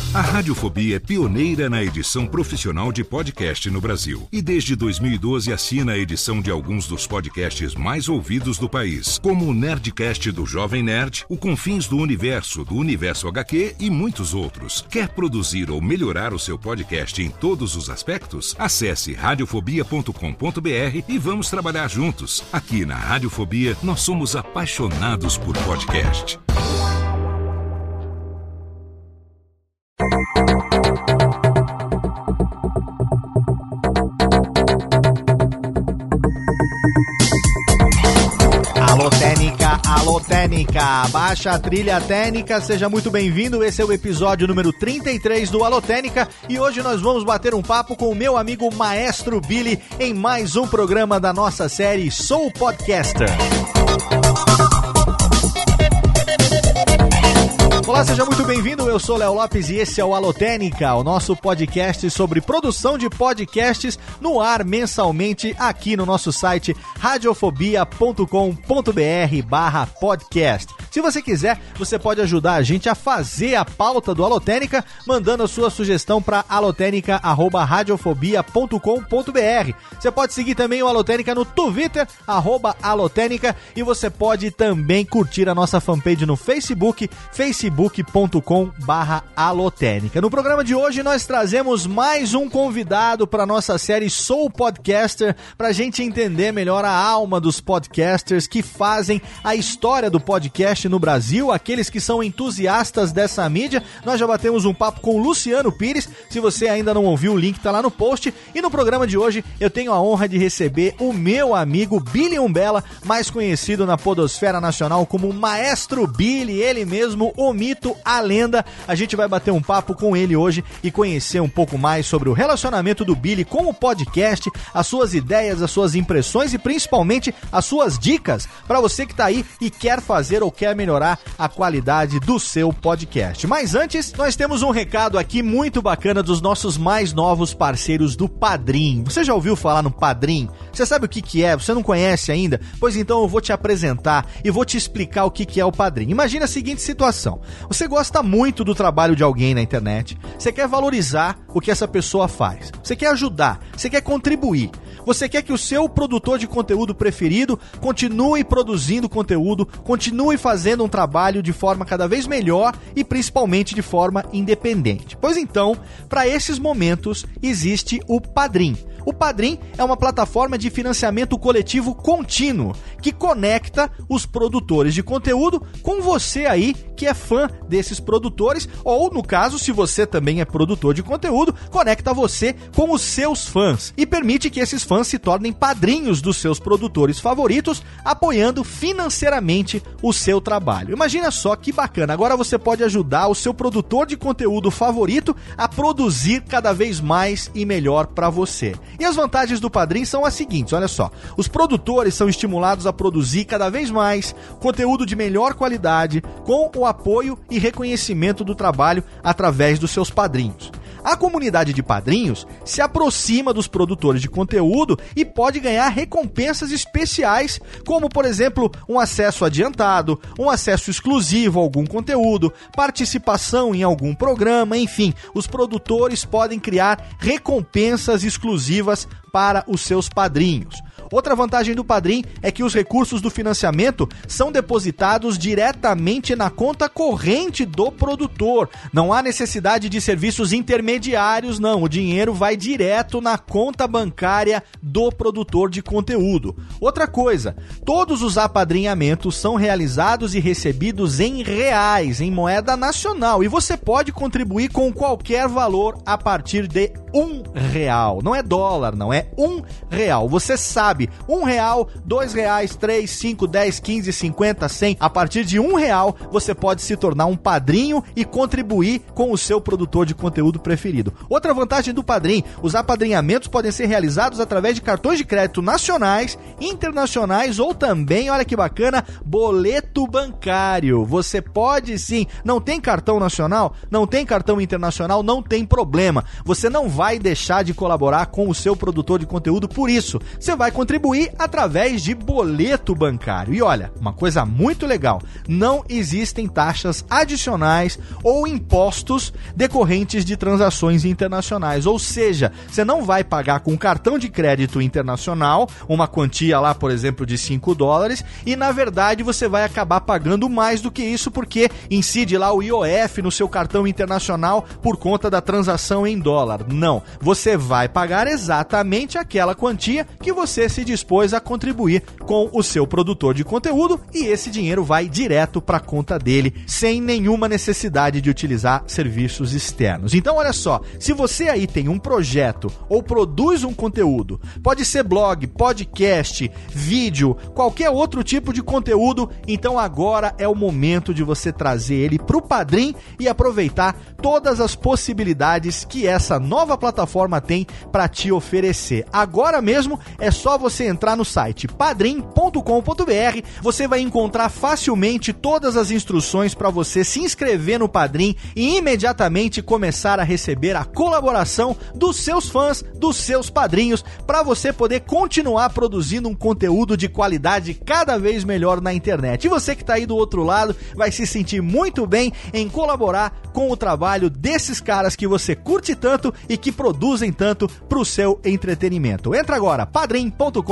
A Radiofobia é pioneira na edição profissional de podcast no Brasil. E desde 2012 assina a edição de alguns dos podcasts mais ouvidos do país, como o Nerdcast do Jovem Nerd, o Confins do Universo HQ e muitos outros. Quer produzir ou melhorar o seu podcast em todos os aspectos? Acesse radiofobia.com.br e vamos trabalhar juntos. Aqui na Radiofobia, nós somos apaixonados por podcast. Alô Técnica, baixa a trilha técnica, seja muito bem-vindo, esse é o episódio número 33 do Alô Técnica e hoje nós vamos bater um papo com o meu amigo Maestro Billy em mais um programa da nossa série Sou Podcaster. Olá, seja muito bem-vindo, eu sou Léo Lopes e esse é o Alotênica, o nosso podcast sobre produção de podcasts no ar mensalmente aqui no nosso site radiofobia.com.br/podcast. Se você quiser, você pode ajudar a gente a fazer a pauta do Alotênica, mandando a sua sugestão para alotênica@radiofobia.com.br. Você pode seguir também o Alotênica no Twitter, @alotênica, e você pode também curtir a nossa fanpage no facebook.com/alotênica. No programa de hoje nós trazemos mais um convidado para nossa série Sou Podcaster, para a gente entender melhor a alma dos podcasters que fazem a história do podcast no Brasil, aqueles que são entusiastas dessa mídia. Nós já batemos um papo com o Luciano Pires, se você ainda não ouviu, o link está lá no post. E no programa de hoje eu tenho a honra de receber o meu amigo Billy Umbella, mais conhecido na podosfera nacional como Maestro Billy, ele mesmo, o mito, a lenda. A gente vai bater um papo com ele hoje e conhecer um pouco mais sobre o relacionamento do Billy com o podcast, as suas ideias, as suas impressões e principalmente as suas dicas para você que está aí e quer fazer ou quer melhorar a qualidade do seu podcast. Mas antes, nós temos um recado aqui muito bacana dos nossos mais novos parceiros do Padrim. Você já ouviu falar no Padrim? Você sabe o que é? Você não conhece ainda? Pois então eu vou te apresentar e vou te explicar o que é o Padrim. Imagina a seguinte situação. Você gosta muito do trabalho de alguém na internet, você quer valorizar o que essa pessoa faz, você quer ajudar, você quer contribuir, você quer que o seu produtor de conteúdo preferido continue produzindo conteúdo, continue fazendo um trabalho de forma cada vez melhor e principalmente de forma independente. Pois então, para esses momentos existe o Padrim. O Padrim é uma plataforma de financiamento coletivo contínuo que conecta os produtores de conteúdo com você aí que é fã desses produtores, ou no caso, se você também é produtor de conteúdo, conecta você com os seus fãs e permite que esses fãs se tornem padrinhos dos seus produtores favoritos, apoiando financeiramente o seu trabalho. Imagina só que bacana, agora você pode ajudar o seu produtor de conteúdo favorito a produzir cada vez mais e melhor para você. E as vantagens do Padrim são as seguintes, olha só. Os produtores são estimulados a produzir cada vez mais conteúdo de melhor qualidade, com o apoio e reconhecimento do trabalho através dos seus padrinhos. A comunidade de padrinhos se aproxima dos produtores de conteúdo e pode ganhar recompensas especiais, como, por exemplo, um acesso adiantado, um acesso exclusivo a algum conteúdo, participação em algum programa, enfim, os produtores podem criar recompensas exclusivas para os seus padrinhos. Outra vantagem do Padrim é que os recursos do financiamento são depositados diretamente na conta corrente do produtor. Não há necessidade de serviços intermediários, não. O dinheiro vai direto na conta bancária do produtor de conteúdo. Outra coisa, todos os apadrinhamentos são realizados e recebidos em reais, em moeda nacional. E você pode contribuir com qualquer valor a partir de R$1. Não é dólar, não é R$1. Você sabe, R$1, R$2, 3, 5, 10, 15, 50, 100. A partir de R$1 você pode se tornar um padrinho e contribuir com o seu produtor de conteúdo preferido. Outra vantagem do Padrim, os apadrinhamentos podem ser realizados através de cartões de crédito nacionais, internacionais ou também, olha que bacana, boleto bancário. Você pode sim, não tem cartão nacional, não tem cartão internacional, não tem problema. Você não vai deixar de colaborar com o seu produtor de conteúdo por isso. Você vai contribuir através de boleto bancário. E olha, uma coisa muito legal, não existem taxas adicionais ou impostos decorrentes de transações internacionais. Ou seja, você não vai pagar com cartão de crédito internacional uma quantia lá, por exemplo, de $5 e na verdade você vai acabar pagando mais do que isso porque incide lá o IOF no seu cartão internacional por conta da transação em dólar. Não, você vai pagar exatamente aquela quantia que você se dispôs a contribuir com o seu produtor de conteúdo e esse dinheiro vai direto para a conta dele, sem nenhuma necessidade de utilizar serviços externos. Então olha só, se você aí tem um projeto ou produz um conteúdo, pode ser blog, podcast, vídeo, qualquer outro tipo de conteúdo, então agora é o momento de você trazer ele para o Padrim e aproveitar todas as possibilidades que essa nova plataforma tem para te oferecer. Agora mesmo é só você entrar no site padrim.com.br, você vai encontrar facilmente todas as instruções para você se inscrever no Padrim e imediatamente começar a receber a colaboração dos seus fãs, dos seus padrinhos, para você poder continuar produzindo um conteúdo de qualidade cada vez melhor na internet. E você que está aí do outro lado vai se sentir muito bem em colaborar com o trabalho desses caras que você curte tanto e que produzem tanto para o seu entretenimento. Entra agora, padrim.com.br.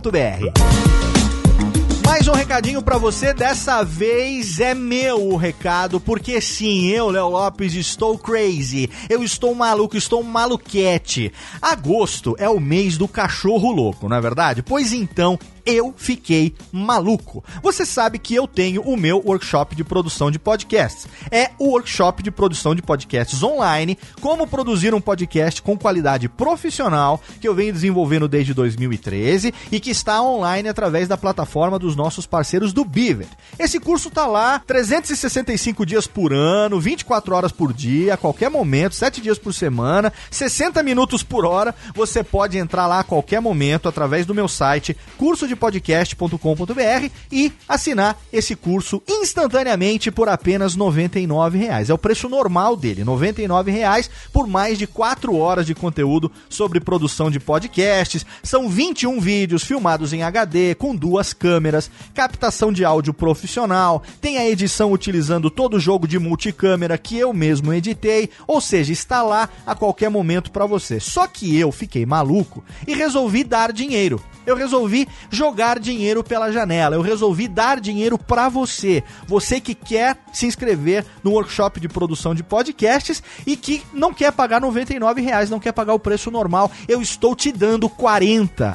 Mais um recadinho pra você, dessa vez é meu o recado, porque sim, eu, Léo Lopes, estou crazy, eu estou maluco, estou maluquete. Agosto é o mês do cachorro louco, não é verdade? Pois então, eu fiquei maluco. Você sabe que eu tenho o meu workshop de produção de podcasts. É o workshop de produção de podcasts online, como produzir um podcast com qualidade profissional, que eu venho desenvolvendo desde 2013 e que está online através da plataforma dos nossos parceiros do Beaver. Esse curso tá lá 365 dias por ano, 24 horas por dia, a qualquer momento, 7 dias por semana, 60 minutos por hora. Você pode entrar lá a qualquer momento através do meu site cursodepodcast.com.br e assinar esse curso instantaneamente por apenas R$ 99,00. É o preço normal dele, R$ 99,00 por mais de 4 horas de conteúdo sobre produção de podcasts. São 21 vídeos filmados em HD com 2 câmeras, captação de áudio profissional, tem a edição utilizando todo o jogo de multicâmera que eu mesmo editei, ou seja, está lá a qualquer momento para você. Só que eu fiquei maluco e resolvi dar dinheiro. Eu resolvi jogar dinheiro pela janela, eu resolvi dar dinheiro pra você. Você que quer se inscrever no workshop de produção de podcasts e que não quer pagar R$ 99,00, não quer pagar o preço normal, eu estou te dando R$ 40,00.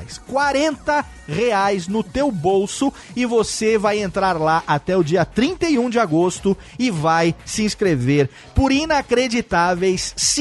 R$40,00 no teu bolso e você vai entrar lá até o dia 31 de agosto e vai se inscrever por inacreditáveis R$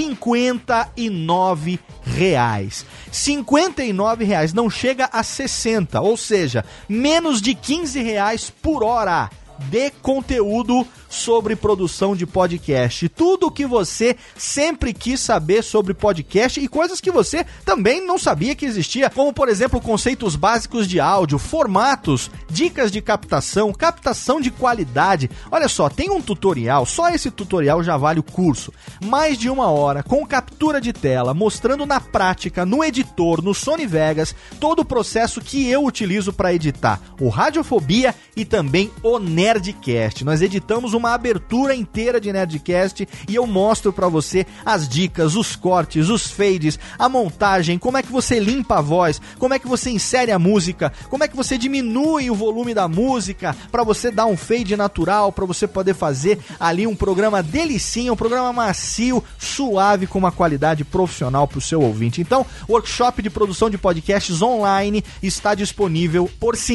59,00. R$ 59,00, não chega a 60, ou seja, menos de R$ 15,00 por hora de conteúdo sobre produção de podcast. Tudo o que você sempre quis saber sobre podcast e coisas que você também não sabia que existia, como por exemplo conceitos básicos de áudio, formatos, dicas de captação, captação de qualidade. Olha só, tem um tutorial, só esse tutorial já vale o curso. Mais de 1 hora, com captura de tela, mostrando na prática, no editor, no Sony Vegas, todo o processo que eu utilizo para editar o Radiofobia e também o Nerdcast. Nós editamos uma abertura inteira de Nerdcast e eu mostro pra você as dicas, os cortes, os fades, a montagem, como é que você limpa a voz, como é que você insere a música, como é que você diminui o volume da música pra você dar um fade natural, pra você poder fazer ali um programa delicinho, um programa macio, suave, com uma qualidade profissional pro seu ouvinte. Então, o workshop de produção de podcasts online está disponível por R$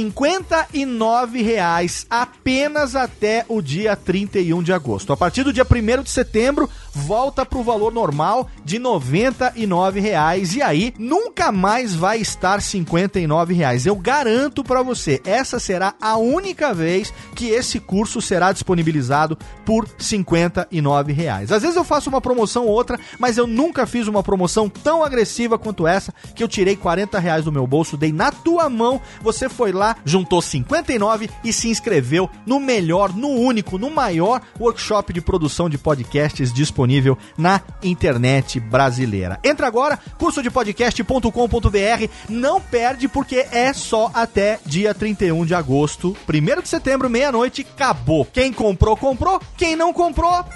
59,00 apenas até o dia 31 de agosto. A partir do dia 1º de setembro, volta para o valor normal de R$ 99,00 e aí nunca mais vai estar R$ 59,00. Eu garanto para você, essa será a única vez que esse curso será disponibilizado por R$ 59,00. Às vezes eu faço uma promoção ou outra, mas eu nunca fiz uma promoção tão agressiva quanto essa, que eu tirei R$ 40,00 do meu bolso, dei na tua mão, você foi lá, juntou 59 e se inscreveu no no melhor, no único, no maior workshop de produção de podcasts disponível na internet brasileira. Entra agora, cursodepodcast.com.br, não perde porque é só até dia 31 de agosto, 1º de setembro, meia-noite, acabou. Quem comprou, comprou, quem não comprou,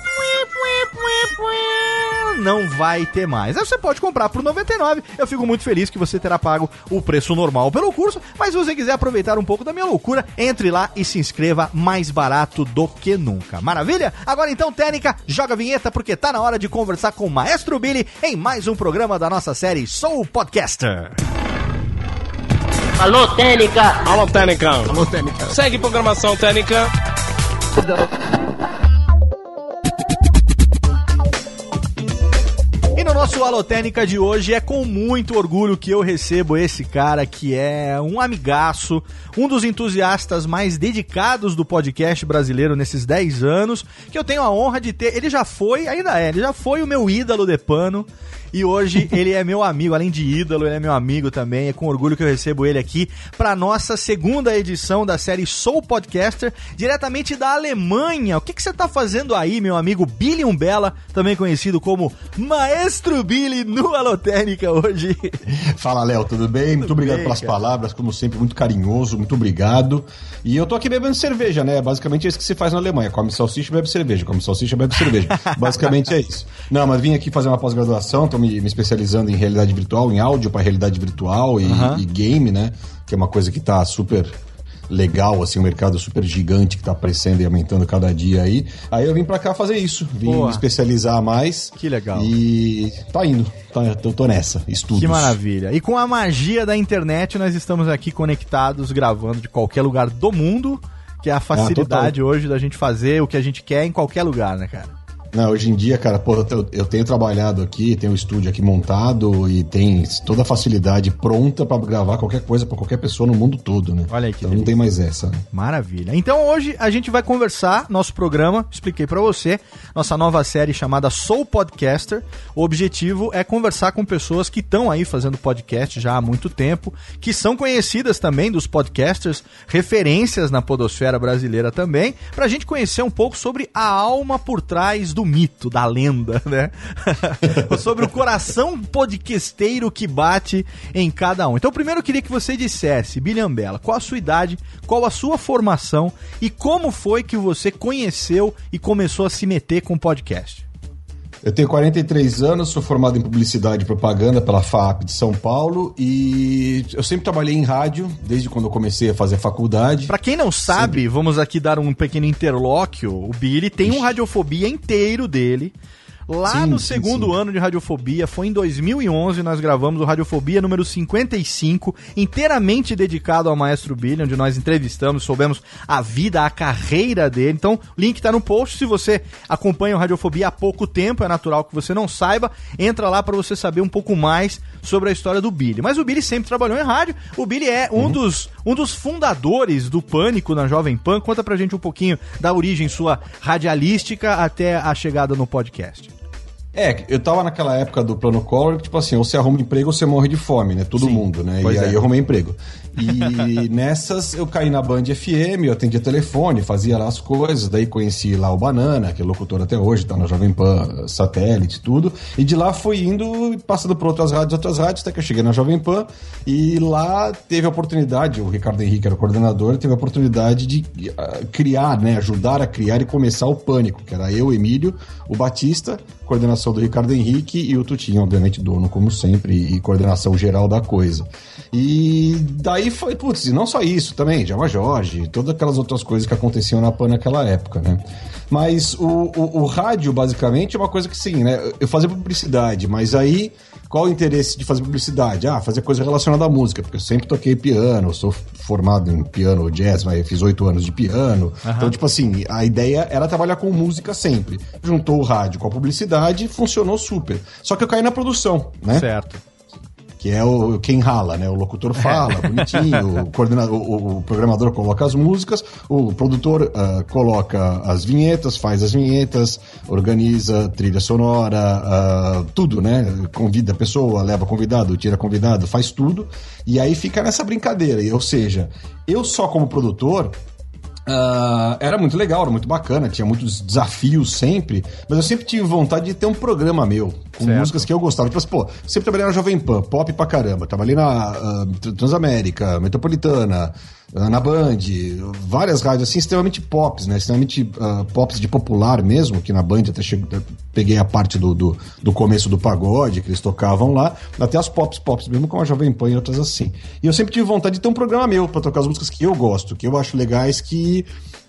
não vai ter mais. Aí você pode comprar por R$99, eu fico muito feliz que você terá pago o preço normal pelo curso, mas se você quiser aproveitar um pouco da minha loucura, entre lá e se inscreva, mais barato do que nunca. Maravilha? Agora então, Técnica, joga a vinheta porque tá na hora de conversar com o Maestro Billy em mais um programa da nossa série Sou Podcaster. Alô, Técnica! Alô, Técnica! Alô, Técnica! Segue programação, Técnica! E no nosso Alotênica de hoje é com muito orgulho que eu recebo esse cara que é um amigaço, um dos entusiastas mais dedicados do podcast brasileiro nesses 10 anos, que eu tenho a honra de ter. Ele já foi, ainda é, ele já foi o meu ídolo de pano. E hoje ele é meu amigo, além de ídolo, ele é meu amigo também. É com orgulho que eu recebo ele aqui para nossa segunda edição da série Sou Podcaster, diretamente da Alemanha. O que você tá fazendo aí, meu amigo Billy Umbella, também conhecido como Maestro Billy no Alotênica hoje? Fala, Léo, tudo bem? Muito obrigado pelas palavras, como sempre, muito carinhoso, muito obrigado. E eu tô aqui bebendo cerveja, né? Basicamente é isso que se faz na Alemanha. Come salsicha, bebe cerveja. Come salsicha, bebe cerveja. Basicamente é isso. Não, mas vim aqui fazer uma pós-graduação, tô me especializando em realidade virtual, em áudio para realidade virtual e game, né? Que é uma coisa que tá super legal, assim, um mercado super gigante que tá crescendo e aumentando cada dia aí. Aí eu vim pra cá fazer isso, vim me especializar mais. Que legal. E tá indo, tô nessa, estudos. Que maravilha. E com a magia da internet, nós estamos aqui conectados, gravando de qualquer lugar do mundo, que é a facilidade hoje da gente fazer o que a gente quer em qualquer lugar, né, cara? Não, hoje em dia, cara, pô, eu tenho trabalhado aqui, tenho um estúdio aqui montado e tem toda a facilidade pronta pra gravar qualquer coisa pra qualquer pessoa no mundo todo, né? Olha aí que então delícia. Não tem mais essa, né? Maravilha. Então hoje a gente vai conversar, nosso programa, expliquei pra você, nossa nova série chamada Sou Podcaster. O objetivo é conversar com pessoas que estão aí fazendo podcast já há muito tempo, que são conhecidas também dos podcasters, referências na podosfera brasileira também, pra gente conhecer um pouco sobre a alma por trás do mito, da lenda, né? Sobre o coração podcasteiro que bate em cada um. Então, primeiro eu queria que você dissesse, Billy Umbella, qual a sua idade, qual a sua formação e como foi que você conheceu e começou a se meter com podcast? Eu tenho 43 anos, sou formado em publicidade e propaganda pela FAAP de São Paulo e eu sempre trabalhei em rádio, desde quando eu comecei a fazer faculdade. Pra quem não sabe, vamos aqui dar um pequeno interlóquio, o Billy tem um Radiofobia inteiro dele. Lá no segundo ano de Radiofobia, foi em 2011, nós gravamos o Radiofobia número 55, inteiramente dedicado ao Maestro Billy, onde nós entrevistamos, soubemos a vida, a carreira dele. Então, o link tá no post. Se você acompanha o Radiofobia há pouco tempo, é natural que você não saiba, entra lá para você saber um pouco mais sobre a história do Billy. Mas o Billy sempre trabalhou em rádio, o Billy é um dos fundadores do Pânico na Jovem Pan. Conta pra gente um pouquinho da origem sua radialística até a chegada no podcast. Eu tava naquela época do plano Collor, tipo assim, ou você arruma emprego ou você morre de fome, né? Todo mundo, né? E aí eu arrumei emprego. E nessas eu caí na Band FM, eu atendia telefone, fazia lá as coisas, daí conheci lá o Banana, que é locutor até hoje, tá na Jovem Pan, satélite, tudo. E de lá fui indo, passando por outras rádios, até que eu cheguei na Jovem Pan. E lá teve a oportunidade, o Ricardo Henrique era o coordenador, teve a oportunidade de criar, né? Ajudar a criar e começar o Pânico, que era eu, Emílio, o Batista, coordenação do Ricardo Henrique e o Tutinho, obviamente, dono, como sempre, e coordenação geral da coisa. E daí foi, e não só isso também, Djalma Jorge, todas aquelas outras coisas que aconteciam na PAN naquela época, né? Mas o rádio, basicamente, é uma coisa que, sim, né? Eu fazia publicidade, mas aí, qual o interesse de fazer publicidade? Fazer coisa relacionada à música, porque eu sempre toquei piano, eu sou formado em piano jazz, mas eu fiz 8 anos de piano. Então, tipo assim, a ideia era trabalhar com música sempre. Juntou o rádio com a publicidade, funcionou super. Só que eu caí na produção, né? Certo. Que é quem rala, né? O locutor fala, bonitinho, o programador coloca as músicas, o produtor coloca as vinhetas, faz as vinhetas, organiza trilha sonora, tudo, né? Convida a pessoa, leva convidado, tira convidado, faz tudo, e aí fica nessa brincadeira. Ou seja, eu só como produtor Era muito legal, era muito bacana, tinha muitos desafios sempre, mas eu sempre tive vontade de ter um programa meu, com músicas que eu gostava. Tipo assim, pô, sempre trabalhei na Jovem Pan, pop pra caramba, trabalhei na Transamérica, Metropolitana, na Band, várias rádios assim, extremamente pops, né? Extremamente pops de popular mesmo, que na Band até peguei a parte do começo do pagode, que eles tocavam lá, até as pops mesmo, com a Jovem Pan e outras assim. E eu sempre tive vontade de ter um programa meu pra tocar as músicas que eu gosto, que eu acho legais, que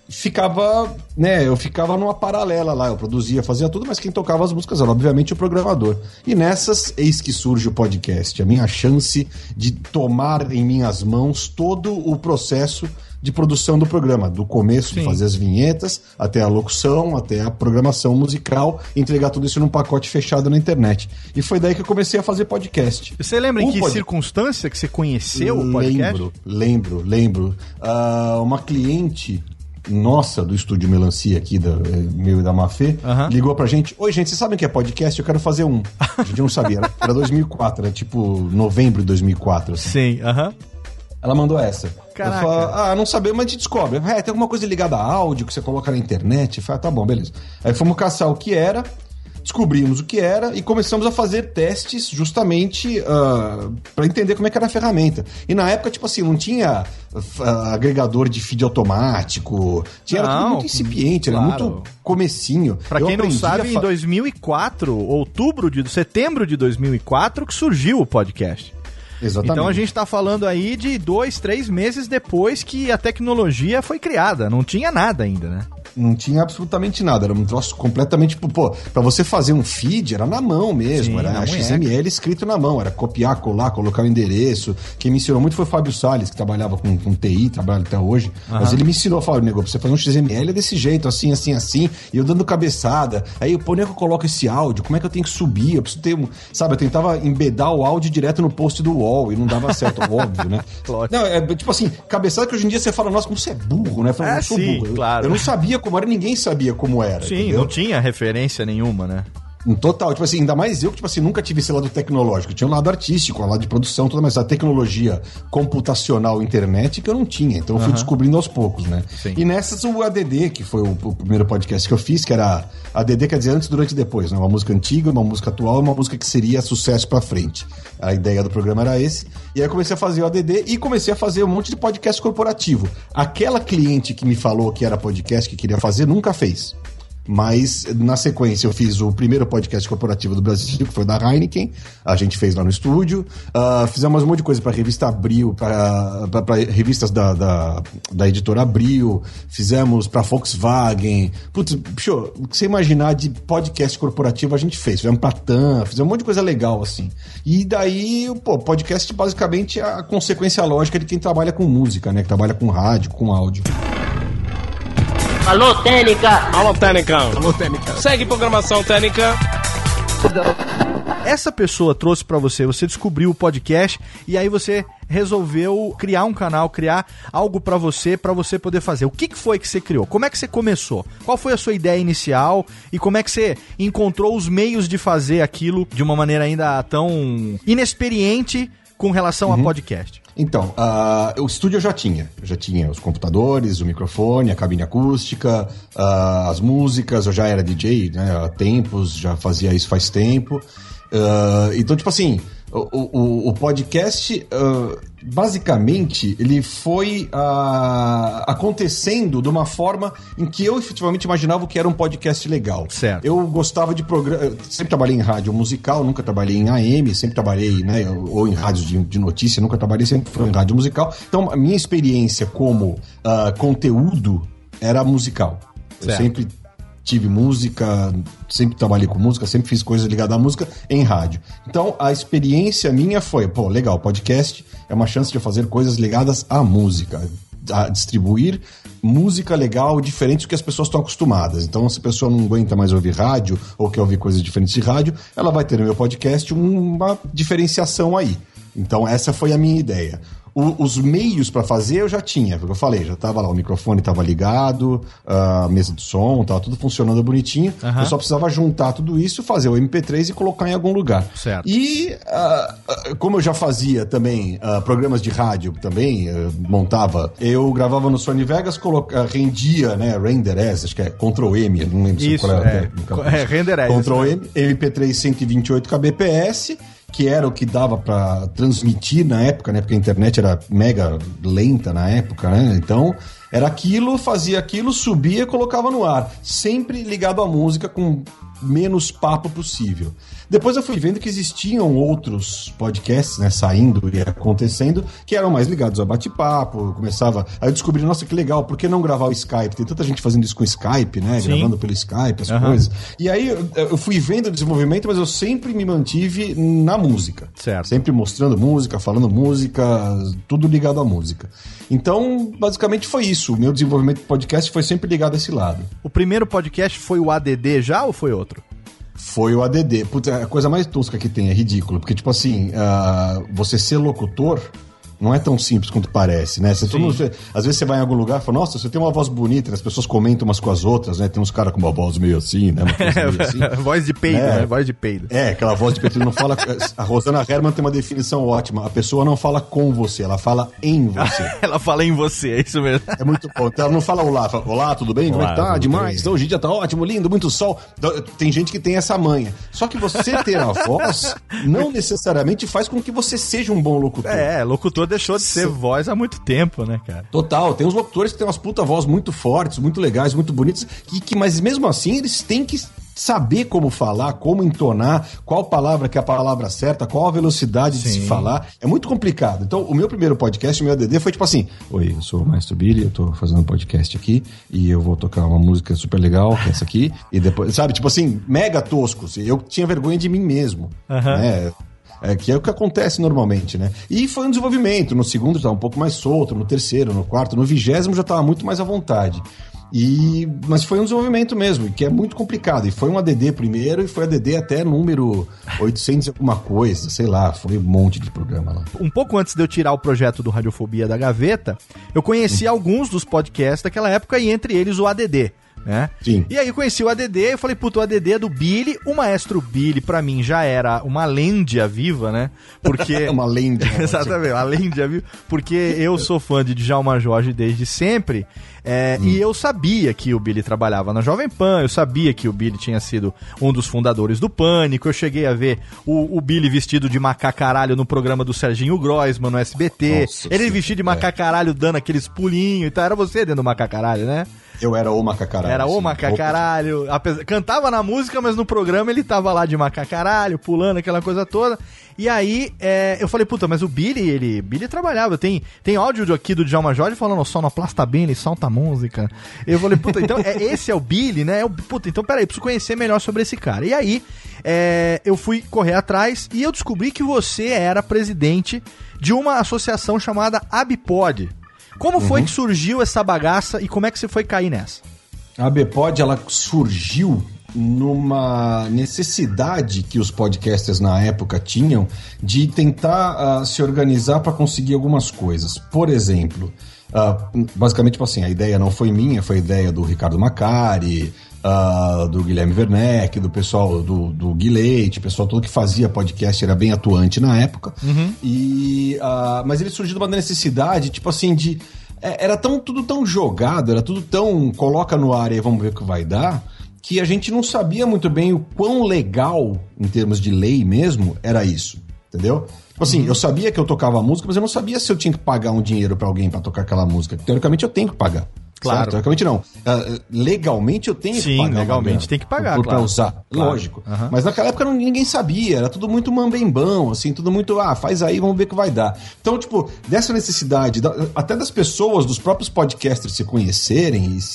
ficava, né, eu ficava numa paralela lá, eu produzia, fazia tudo, mas quem tocava as músicas era obviamente o programador. E nessas, eis que surge o podcast, a minha chance de tomar em minhas mãos todo o processo de produção do programa, do começo, de fazer as vinhetas, até a locução, até a programação musical, entregar tudo isso num pacote fechado na internet. E foi daí que eu comecei a fazer podcast. Você lembra em que circunstância que você conheceu o podcast? Lembro. Uma cliente nossa, do Estúdio Melancia aqui, meu e da Mafê, ligou pra gente: oi, gente, vocês sabem o que é podcast? Eu quero fazer um. A gente não sabia, era 2004, era tipo novembro de 2004. Assim. Sim, Ela mandou essa. Caraca. Eu falei, não sabia, mas a gente descobre. Tem alguma coisa ligada a áudio que você coloca na internet? Eu falei, tá bom, beleza. Aí fomos caçar o que era, descobrimos o que era e começamos a fazer testes justamente para entender como é que era a ferramenta. E na época, tipo assim, não tinha agregador de feed automático, era tudo muito incipiente, era muito comecinho. Pra quem não sabe, em 2004, setembro de 2004, que surgiu o podcast. Exatamente. Então a gente tá falando aí de 2-3 meses depois que a tecnologia foi criada. Não tinha nada ainda, né? Não tinha absolutamente nada, era um troço completamente, pra você fazer um feed era na mão mesmo. Sim, era XML escrito na mão, era copiar, colar, colocar o endereço. Quem me ensinou muito foi o Fábio Salles, que trabalhava com TI, trabalha até hoje, mas ele me ensinou a falar, nego, pra você fazer um XML é desse jeito, assim, e eu dando cabeçada, aí onde é que eu coloco esse áudio, como é que eu tenho que subir, eu preciso ter eu tentava embedar o áudio direto no post do UOL e não dava certo, óbvio, né? Não, tipo assim, cabeçada que hoje em dia você fala, nossa, como você é burro, né? Eu falo, eu sou burro, claro. Eu não sabia como era, ninguém sabia como era. Sim, entendeu? Não tinha referência nenhuma, né? Total, tipo assim, ainda mais eu que, tipo assim, nunca tive esse lado tecnológico. Tinha um lado artístico, um lado de produção, tudo, mas a tecnologia computacional, internet, que eu não tinha. Então eu fui descobrindo aos poucos, né? Sim. E nessas, o ADD, que foi o primeiro podcast que eu fiz, que era ADD, quer dizer, antes, durante e depois, né? Uma música antiga, uma música atual, uma música que seria sucesso pra frente. A ideia do programa era esse. E aí eu comecei a fazer o ADD e comecei a fazer um monte de podcast corporativo. Aquela cliente que me falou que era podcast, que queria fazer, nunca fez. Mas, na sequência, eu fiz o primeiro podcast corporativo do Brasil, que foi da Heineken. A gente fez lá no estúdio. Fizemos um monte de coisa para a revista Abril, para revistas da editora Abril. Fizemos para Volkswagen. Putz, bicho, o que você imaginar de podcast corporativo a gente fez. Fizemos para TAM, fizemos um monte de coisa legal, assim. E daí, podcast basicamente é a consequência lógica de quem trabalha com música, né? Que trabalha com rádio, com áudio. Alô, Técnica! Alô, Técnica! Alô, Técnica! Segue programação Técnica! Essa pessoa trouxe pra você descobriu o podcast e aí você resolveu criar um canal, criar algo pra você poder fazer. O que foi que você criou? Como é que você começou? Qual foi a sua ideia inicial e como é que você encontrou os meios de fazer aquilo de uma maneira ainda tão inexperiente com relação a podcast? Então, o estúdio eu já tinha os computadores, o microfone, a cabine acústica, as músicas, eu já era DJ, né, há tempos, já fazia isso faz tempo. Então, tipo assim, o podcast, basicamente, ele foi acontecendo de uma forma em que eu efetivamente imaginava que era um podcast legal. Certo. Eu gostava de programa, sempre trabalhei em rádio musical, nunca trabalhei em AM, sempre trabalhei, né, ou em rádios de notícia, nunca trabalhei, sempre foi em rádio musical. Então, a minha experiência como conteúdo era musical. Certo. Eu sempre tive música, sempre trabalhei com música, sempre fiz coisas ligadas à música em rádio. Então, a experiência minha foi, legal, podcast é uma chance de fazer coisas ligadas à música, a distribuir música legal, diferente do que as pessoas estão acostumadas. Então, se a pessoa não aguenta mais ouvir rádio, ou quer ouvir coisas diferentes de rádio, ela vai ter no meu podcast uma diferenciação aí. Então, essa foi a minha ideia. os meios pra fazer eu já tinha, porque eu falei, já tava lá, o microfone tava ligado, a mesa de som, tava tudo funcionando bonitinho, eu só precisava juntar tudo isso, fazer o MP3 e colocar em algum lugar. Certo. E como eu já fazia também programas de rádio também, montava, eu gravava no Sony Vegas, rendia, né, Render S, acho que é Ctrl M, não lembro isso, qual é a técnica. Render S. Ctrl M, MP3 128 kbps, que era o que dava pra transmitir na época, né? Porque a internet era mega lenta na época, né? Então, era aquilo, fazia aquilo, subia e colocava no ar. Sempre ligado à música com menos papo possível. Depois eu fui vendo que existiam outros podcasts, né, saindo e acontecendo, que eram mais ligados a bate-papo, aí eu descobri, nossa, que legal, por que não gravar o Skype? Tem tanta gente fazendo isso com o Skype, né, gravando pelo Skype, as coisas. E aí eu fui vendo o desenvolvimento, mas eu sempre me mantive na música. Certo. Sempre mostrando música, falando música, tudo ligado à música. Então, basicamente foi isso. O meu desenvolvimento de podcast foi sempre ligado a esse lado. O primeiro podcast foi o ADD já ou foi outro? Foi o ADD. Putz, a coisa mais tosca que tem, é ridículo. Porque, tipo assim, você ser locutor não é tão simples quanto parece, né? Às vezes você vai em algum lugar e fala, nossa, você tem uma voz bonita, as pessoas comentam umas com as outras, né? Tem uns caras com uma voz meio assim, né? Uma coisa meio assim. Voz de peido, né? Voz de peido. Aquela voz de peido. Não fala... A Rosana Herman tem uma definição ótima. A pessoa não fala com você, ela fala em você. Ela fala em você, é isso mesmo. É muito bom. Então ela não fala olá, fala, olá, tudo bem? Como é que tá? Demais. Então, hoje o dia tá ótimo, lindo, muito sol. Tem gente que tem essa manha. Só que você ter a voz não necessariamente faz com que você seja um bom locutor. Locutor deixou de ser voz há muito tempo, né, cara? Total, tem uns locutores que tem umas puta voz muito fortes, muito legais, muito bonitas, mas mesmo assim eles têm que saber como falar, como entonar, qual palavra que é a palavra certa, qual a velocidade de se falar. É muito complicado. Então, o meu primeiro podcast, meu ADD, foi tipo assim, oi, eu sou o Maestro Billy, eu tô fazendo um podcast aqui e eu vou tocar uma música super legal, que é essa aqui, e depois, sabe, tipo assim, mega tosco. Eu tinha vergonha de mim mesmo, né? Que é o que acontece normalmente, né? E foi um desenvolvimento. No segundo já estava um pouco mais solto, no terceiro, no quarto, no 20º já estava muito mais à vontade. Mas foi um desenvolvimento mesmo, que é muito complicado. E foi um ADD primeiro, e foi ADD até número 800 e alguma coisa, sei lá, foi um monte de programa lá. Um pouco antes de eu tirar o projeto do Radiofobia da gaveta, eu conheci alguns dos podcasts daquela época, e entre eles o ADD. Né? Sim. E aí eu conheci o ADD, eu falei, puto, o ADD é do Billy. O Maestro Billy, pra mim, já era uma lenda viva, né? Porque... uma lenda. Exatamente, uma lenda viva. Porque eu sou fã de Djalma Jorge desde sempre. E eu sabia que o Billy trabalhava na Jovem Pan, eu sabia que o Billy tinha sido um dos fundadores do Pânico, eu cheguei a ver o Billy vestido de macacaralho no programa do Serginho Groisman no SBT. Nossa, ele vestido de macacaralho dando aqueles pulinhos e tal. Era você dentro do macacaralho, né? Eu era o macacaralho. Era o macacaralho. Cantava na música, mas no programa ele tava lá de macacaralho, pulando, aquela coisa toda. E aí, eu falei, puta, mas o Billy trabalhava. Tem áudio aqui do Djalma Jorge falando, o sonoplasta bem, ele solta a música. Eu falei, puta, então esse é o Billy, né? Puta, então peraí, preciso conhecer melhor sobre esse cara. E aí, eu fui correr atrás e eu descobri que você era presidente de uma associação chamada Abpod. Como foi que surgiu essa bagaça e como é que você foi cair nessa? A Abpod, ela surgiu numa necessidade que os podcasters na época tinham de tentar se organizar para conseguir algumas coisas. Por exemplo, basicamente, tipo assim, a ideia não foi minha, foi a ideia do Ricardo Macari, do Guilherme Werneck, do pessoal do Gui Leite, o pessoal todo que fazia podcast era bem atuante na época. Mas ele surgiu de uma necessidade, tipo assim, era tudo tão jogado, era tudo tão coloca no ar e vamos ver o que vai dar, que a gente não sabia muito bem o quão legal, em termos de lei mesmo, era isso, entendeu? Tipo assim, eu sabia que eu tocava música, mas eu não sabia se eu tinha que pagar um dinheiro pra alguém pra tocar aquela música. Teoricamente eu tenho que pagar. Claro. Certo? Teoricamente não. Legalmente eu tenho que pagar. Sim, legalmente tem que pagar, claro. Pra usar, claro. Lógico. Mas naquela época ninguém sabia, era tudo muito mambembão, assim, tudo muito, faz aí, vamos ver o que vai dar. Então, tipo, dessa necessidade, até das pessoas, dos próprios podcasters se conhecerem e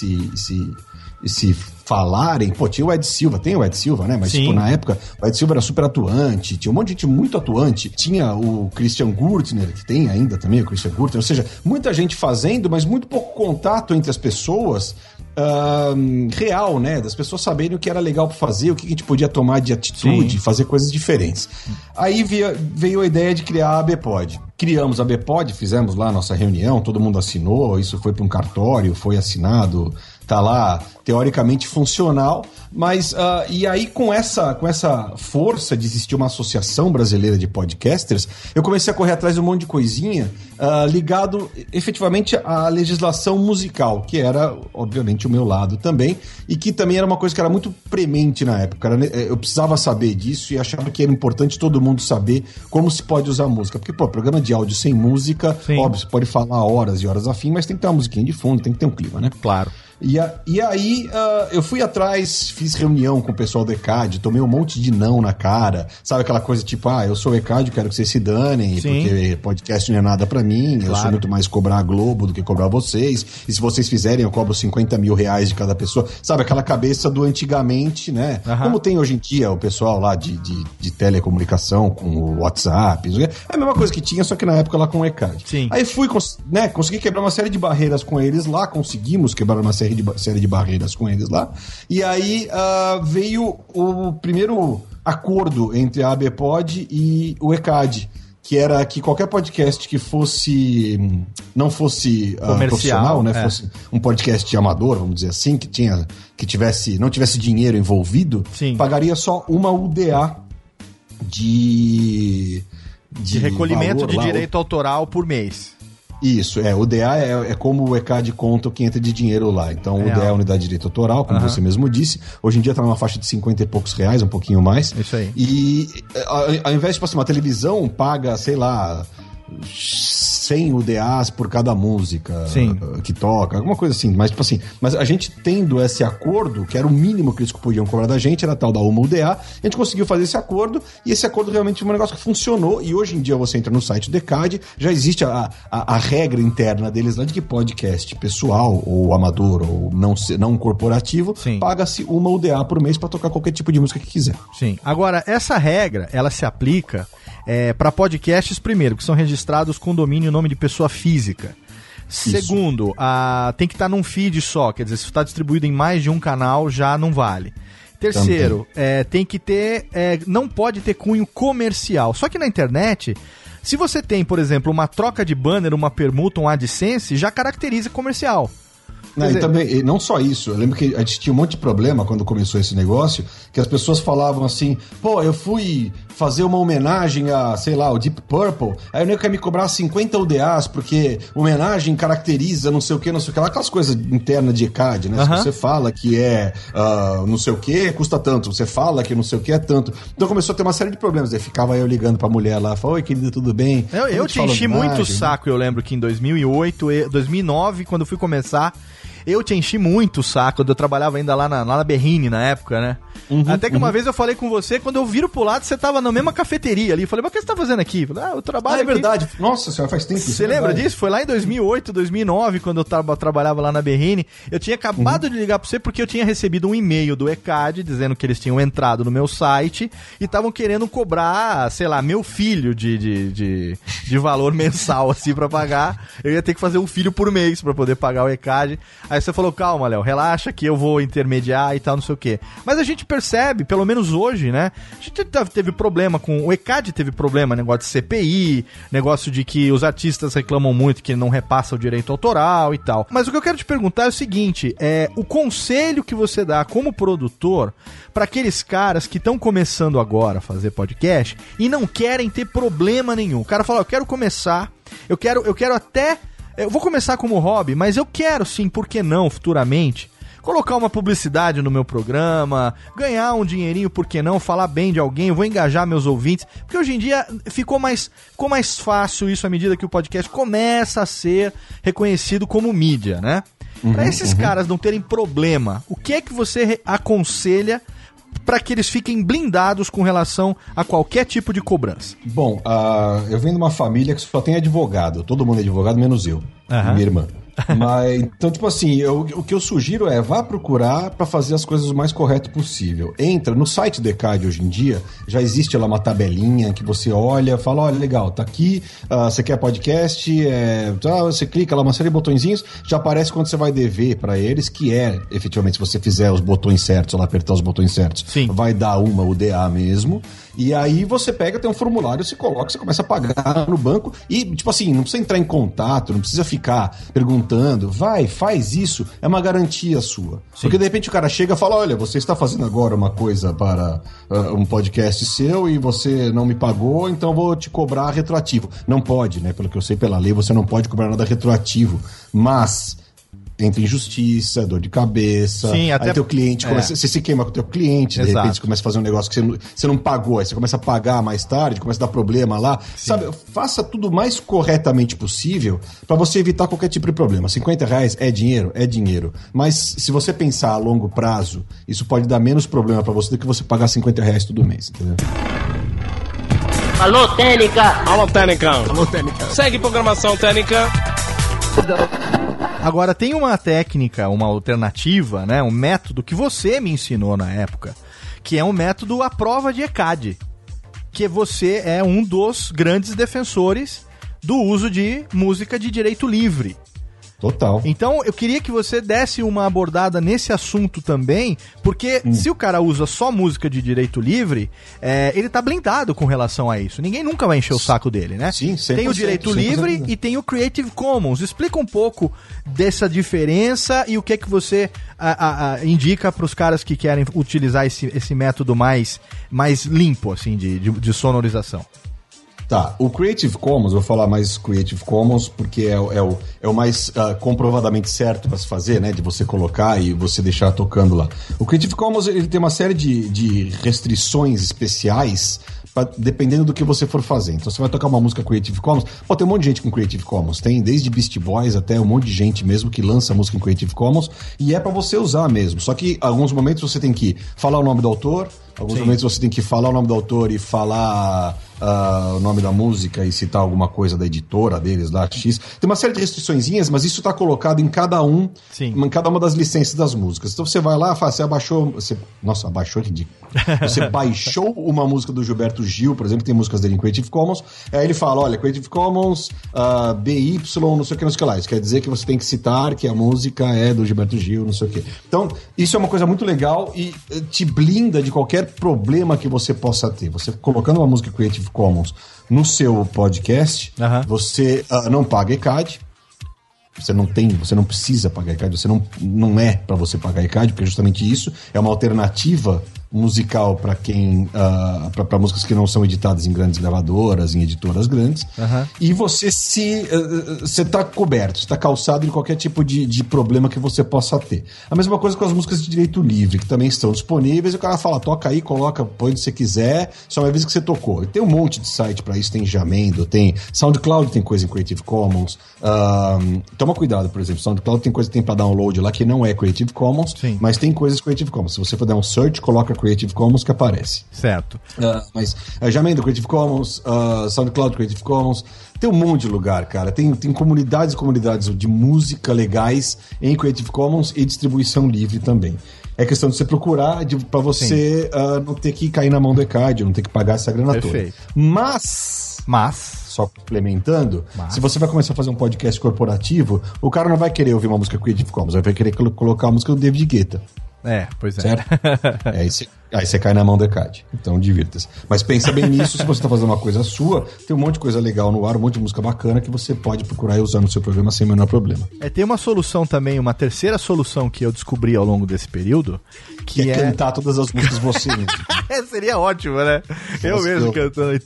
se falarem, tinha o Ed Silva, tem o Ed Silva, né? Mas, tipo, na época, o Ed Silva era super atuante, tinha um monte de gente muito atuante, tinha o Christian Gurtner, que tem ainda também o Christian Gurtner, ou seja, muita gente fazendo, mas muito pouco contato entre as pessoas real, né? Das pessoas saberem o que era legal pra fazer, o que a gente podia tomar de atitude, fazer coisas diferentes. Aí veio a ideia de criar a ABPod. Criamos a ABPod, fizemos lá a nossa reunião, todo mundo assinou, isso foi para um cartório, foi assinado, tá lá, teoricamente funcional, mas e aí com essa força de existir uma associação brasileira de podcasters, eu comecei a correr atrás de um monte de coisinha ligado efetivamente à legislação musical, que era, obviamente, o meu lado também, e que também era uma coisa que era muito premente na época. Eu precisava saber disso e achava que era importante todo mundo saber como se pode usar música, porque, programa de áudio sem música, óbvio, você pode falar horas e horas a fim, mas tem que ter uma musiquinha de fundo, tem que ter um clima, né? Claro. E aí eu fui atrás, fiz reunião com o pessoal do ECAD, tomei um monte de não na cara, sabe aquela coisa tipo, eu sou o ECAD, eu quero que vocês se danem, porque podcast não é nada pra mim, eu sou muito mais cobrar a Globo do que cobrar vocês, e se vocês fizerem eu cobro 50 mil reais de cada pessoa, sabe aquela cabeça do antigamente, né? Como tem hoje em dia o pessoal lá de telecomunicação com o WhatsApp, é a mesma coisa que tinha, só que na época lá com o ECAD. Sim. Aí fui, consegui quebrar uma série de barreiras com eles lá, conseguimos quebrar uma série de barreiras com eles lá. E aí veio o primeiro acordo entre a ABPod e o ECAD, que era que qualquer podcast que não fosse profissional, né, fosse um podcast amador, vamos dizer assim, não tivesse dinheiro envolvido, pagaria só uma UDA de recolhimento de direito autoral por mês. Isso, o DA é como o ECAD conta o que entra de dinheiro lá. Então, o DA é a unidade de direito autoral, como você mesmo disse. Hoje em dia está numa faixa de 50 e poucos reais, um pouquinho mais. Isso aí. E ao invés de, uma televisão paga, sei lá, 100 UDAs por cada música que toca, alguma coisa assim. Mas a gente tendo esse acordo, que era o mínimo que eles podiam cobrar da gente, era tal da uma UDA, a gente conseguiu fazer esse acordo, e esse acordo realmente foi um negócio que funcionou, e hoje em dia você entra no site do ECAD, já existe a regra interna deles lá de que podcast pessoal, ou amador, ou não corporativo, paga-se uma UDA por mês para tocar qualquer tipo de música que quiser. Sim. Agora, essa regra, ela se aplica para podcasts, primeiro, que são registrados com domínio e nome de pessoa física. Segundo, tem que estar num feed só, quer dizer, se está distribuído em mais de um canal, já não vale. Terceiro, tem que ter, não pode ter cunho comercial. Só que na internet, se você tem, por exemplo, uma troca de banner, uma permuta, um AdSense, já caracteriza comercial. E não só isso, eu lembro que a gente tinha um monte de problema quando começou esse negócio, que as pessoas falavam assim, eu fui fazer uma homenagem a, sei lá, o Deep Purple, aí o nego quer me cobrar 50 UDAs, porque homenagem caracteriza não sei o que, lá, aquelas coisas internas de ECAD, né? Se você fala que não sei o que, custa tanto, você fala que não sei o que é tanto. Então começou a ter uma série de problemas, aí ficava eu ligando pra mulher lá, oi querida, tudo bem? Eu te enchi muito o saco, eu lembro que em 2008, 2009, quando eu fui começar, eu te enchi muito o saco, eu trabalhava ainda lá na Berrine na época, né? Até que uma vez eu falei com você, quando eu viro pro lado, você tava na mesma cafeteria ali. Eu falei, mas o que você tá fazendo aqui? Eu falei, eu trabalho aqui. É verdade. Nossa senhora, faz tempo. Você lembra disso? Foi lá em 2008, 2009, quando eu trabalhava lá na Berrine. Eu tinha acabado de ligar pra você porque eu tinha recebido um e-mail do ECAD dizendo que eles tinham entrado no meu site e estavam querendo cobrar, sei lá, meu filho de valor mensal, assim, pra pagar. Eu ia ter que fazer um filho por mês pra poder pagar o ECAD. Aí você falou, calma, Léo, relaxa que eu vou intermediar e tal, não sei o quê. Mas a gente percebe, pelo menos hoje, né? A gente teve problema com... O ECAD teve problema, negócio de CPI, negócio de que os artistas reclamam muito que não repassa o direito autoral e tal. Mas o que eu quero te perguntar é o seguinte, o conselho que você dá como produtor para aqueles caras que estão começando agora a fazer podcast e não querem ter problema nenhum. O cara fala, eu quero começar, eu quero até... Eu vou começar como hobby, mas eu quero sim, por que não, futuramente, colocar uma publicidade no meu programa, ganhar um dinheirinho, por que não, falar bem de alguém, eu vou engajar meus ouvintes, porque hoje em dia ficou mais fácil isso à medida que o podcast começa a ser reconhecido como mídia, né? Para esses caras não terem problema, o que é que você aconselha para que eles fiquem blindados com relação a qualquer tipo de cobrança? Bom, eu venho de uma família que só tem advogado. Todo mundo é advogado, menos eu e minha irmã. Mas, então, tipo assim, o que eu sugiro é vá procurar pra fazer as coisas o mais correto possível. Entra no site do ECAD hoje em dia, já existe lá uma tabelinha que você olha, fala, olha, legal, tá aqui, você quer podcast, você clica lá uma série de botõezinhos, já aparece quando você vai dever pra eles, que efetivamente, se você fizer os botões certos, ou lá apertar os botões certos, sim, vai dar uma UDA mesmo. E aí você pega, tem um formulário, você coloca, você começa a pagar no banco e, tipo assim, não precisa entrar em contato, não precisa ficar perguntando, faz isso, é uma garantia sua. Sim. Porque de repente o cara chega e fala, olha, você está fazendo agora uma coisa para um podcast seu e você não me pagou, então eu vou te cobrar retroativo. Não pode, né? Pelo que eu sei, pela lei, você não pode cobrar nada retroativo, mas entra injustiça, dor de cabeça. Sim, até... Aí teu cliente começa, você se queima com o teu cliente, de repente você começa a fazer um negócio que você não pagou, aí você começa a pagar mais tarde, começa a dar problema lá. Sim. Sabe, faça tudo o mais corretamente possível pra você evitar qualquer tipo de problema. R$50 é dinheiro? É dinheiro. Mas se você pensar a longo prazo, isso pode dar menos problema pra você do que você pagar R$50 todo mês, entendeu? Alô, Técnica! Alô, Técnica! Alô, Técnica! Segue programação Técnica! Agora, tem uma técnica, uma alternativa, né, um método que você me ensinou na época, que é um método à prova de ECAD, que você é um dos grandes defensores do uso de música de direito livre. Total. Então, eu queria que você desse uma abordada nesse assunto também, porque se o cara usa só música de direito livre, ele tá blindado com relação a isso. Ninguém nunca vai encher o saco dele, né? Sim, 100%, tem o direito livre e tem o Creative Commons. Explica um pouco dessa diferença e o que é que você indica para os caras que querem utilizar esse método mais limpo, assim, de sonorização. Tá, o Creative Commons, vou falar mais Creative Commons porque é o mais comprovadamente certo para se fazer, né, de você colocar e você deixar tocando lá. O Creative Commons, ele tem uma série de restrições especiais dependendo do que você for fazer. Então você vai tocar uma música Creative Commons, tem um monte de gente com Creative Commons, tem desde Beastie Boys até um monte de gente mesmo que lança música em Creative Commons e é para você usar mesmo, só que em alguns momentos você tem que falar o nome do autor, alguns momentos você tem que falar o nome do autor e falar o nome da música e citar alguma coisa da editora deles lá, X. Tem uma série de restriçõezinhas, mas isso está colocado em cada uma das licenças das músicas. Então você vai lá, você abaixou... Nossa, abaixou é ridículo. Você baixou uma música do Gilberto Gil, por exemplo, tem músicas dele em Creative Commons, aí ele fala, olha, Creative Commons, BY, não sei o que lá. Isso quer dizer que você tem que citar que a música é do Gilberto Gil, não sei o que. Então, isso é uma coisa muito legal e te blinda de qualquer problema que você possa ter. Você colocando uma música Creative Commons no seu podcast, você não paga ECAD, você não precisa pagar ECAD, não é para você pagar ECAD, porque é justamente isso, é uma alternativa musical para quem para músicas que não são editadas em grandes gravadoras, em editoras grandes, e você tá coberto, você tá calçado em qualquer tipo de problema que você possa ter. A mesma coisa com as músicas de direito livre, que também estão disponíveis, e o cara fala, toca aí, coloca, põe onde você quiser, só uma vez que você tocou. E tem um monte de site para isso, tem Jamendo, tem SoundCloud, tem coisa em Creative Commons, toma cuidado, por exemplo, SoundCloud tem coisa que tem para download lá que não é Creative Commons, mas tem coisas Creative Commons. Se você for dar um search, coloca Creative Commons que aparece. Certo. Mas Jamendo, Creative Commons, SoundCloud, Creative Commons, tem um monte de lugar, cara. Tem comunidades e comunidades de música legais em Creative Commons e distribuição livre também. É questão de você procurar para você não ter que cair na mão do ECAD, não ter que pagar essa grana toda. Mas, só complementando, se você vai começar a fazer um podcast corporativo, o cara não vai querer ouvir uma música Creative Commons, vai querer colocar a música do David Guetta. Pois é. Certo? Aí você cai na mão do ECAD. Então, divirta-se. Mas pensa bem nisso, se você está fazendo uma coisa sua, tem um monte de coisa legal no ar, um monte de música bacana que você pode procurar e usar no seu programa sem o menor problema. Tem uma solução também, uma terceira solução que eu descobri ao longo desse período, que é cantar todas as músicas você mesmo. Seria ótimo, né? Eu mesmo cantando.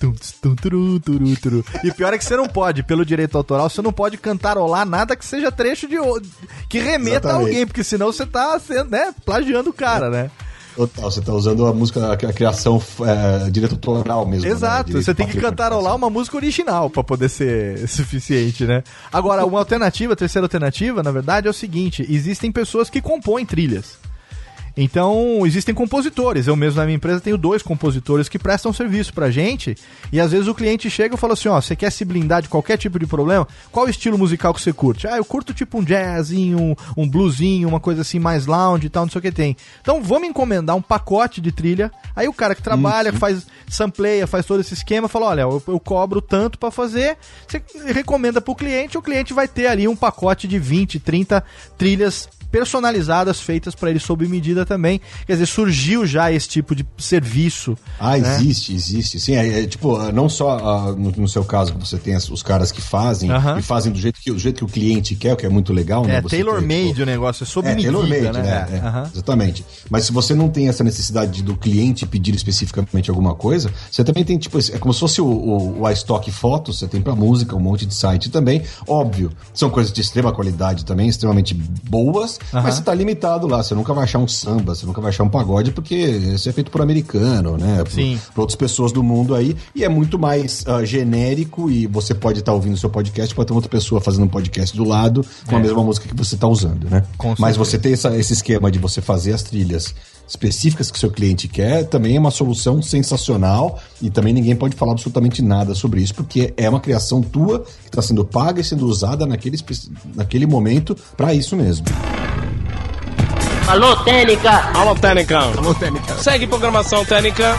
E pior é que você não pode, pelo direito autoral, você não pode cantarolar nada que seja trecho que remeta a alguém, porque senão você tá sendo, plagiando o cara, né? Total, você tá usando a música, a criação direito autoral mesmo. Exato, né? Você tem que cantarolar uma música original pra poder ser suficiente, né? Agora, a terceira alternativa, na verdade, é o seguinte: existem pessoas que compõem trilhas. Então, existem compositores. Eu mesmo na minha empresa tenho 2 compositores que prestam serviço pra gente. E às vezes o cliente chega e fala assim, ó, você quer se blindar de qualquer tipo de problema? Qual o estilo musical que você curte? Eu curto tipo um jazzinho, um bluesinho, uma coisa assim mais lounge e tal, não sei o que tem. Então, vamos encomendar um pacote de trilha. Aí o cara que trabalha, faz sampleia, faz todo esse esquema, fala, olha, eu cobro tanto pra fazer. Você recomenda pro cliente, o cliente vai ter ali um pacote de 20, 30 trilhas personalizadas, feitas para ele sob medida também. Quer dizer, surgiu já esse tipo de serviço. Né? Existe. Sim, tipo, não só no seu caso que você tem os caras que fazem, e fazem do jeito que o cliente quer, o que é muito legal, né? Tailor-made tipo, o negócio, é sob medida, tailor-made, né? Exatamente. Mas se você não tem essa necessidade do cliente pedir especificamente alguma coisa, você também tem, tipo, é como se fosse o iStock Fotos, você tem pra música, um monte de site também. Óbvio, são coisas de extrema qualidade também, extremamente boas, mas você tá limitado lá, você nunca vai achar um samba, você nunca vai achar um pagode, porque isso é feito por americano, né? Por outras pessoas do mundo aí, e é muito mais genérico, e você pode estar ouvindo o seu podcast, pode ter outra pessoa fazendo um podcast do lado, com a mesma música que você tá usando, né? Mas você ter esse esquema de você fazer as trilhas específicas que o seu cliente quer, também é uma solução sensacional, e também ninguém pode falar absolutamente nada sobre isso, porque é uma criação tua que está sendo paga e sendo usada naquele momento para isso mesmo. Alô, Técnica! Alô, Técnica! Alô, Técnica! Segue programação Técnica!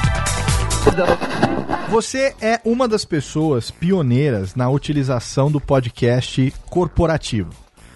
Você é uma das pessoas pioneiras na utilização do podcast corporativo.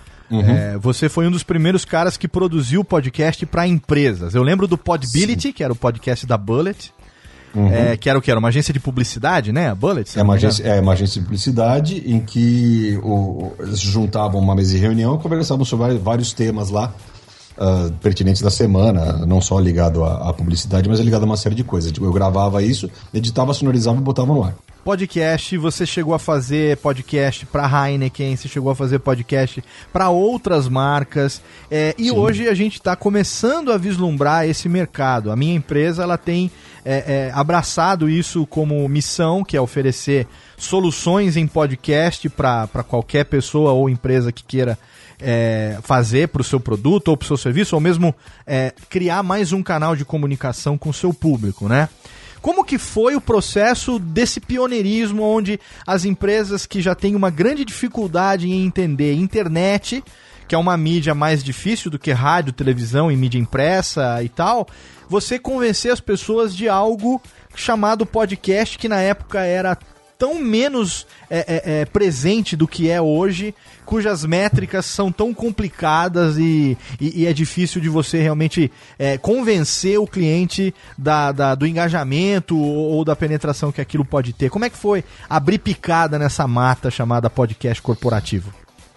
Você foi um dos primeiros caras que produziu podcast para empresas. Eu lembro do Podbility, que era o podcast da Bullet, que era o que? Era uma agência de publicidade, né? A Bullet? É uma agência de publicidade em que eles juntavam uma mesa de reunião e conversavam sobre vários temas lá, pertinentes da semana, não só ligado à publicidade, mas ligado a uma série de coisas. Tipo, eu gravava isso, editava, sonorizava e botava no ar. Podcast, você chegou a fazer podcast para Heineken, você chegou a fazer podcast para outras marcas, e hoje a gente está começando a vislumbrar esse mercado. A minha empresa ela tem abraçado isso como missão, que é oferecer soluções em podcast para qualquer pessoa ou empresa que queira fazer para o seu produto ou para o seu serviço, ou mesmo criar mais um canal de comunicação com o seu público, né? Como que foi o processo desse pioneirismo onde as empresas que já têm uma grande dificuldade em entender internet, que é uma mídia mais difícil do que rádio, televisão e mídia impressa e tal, você convencer as pessoas de algo chamado podcast, que na época era tão menos presente do que é hoje, cujas métricas são tão complicadas e é difícil de você realmente convencer o cliente do engajamento ou da penetração que aquilo pode ter. Como é que foi abrir picada nessa mata chamada podcast corporativo?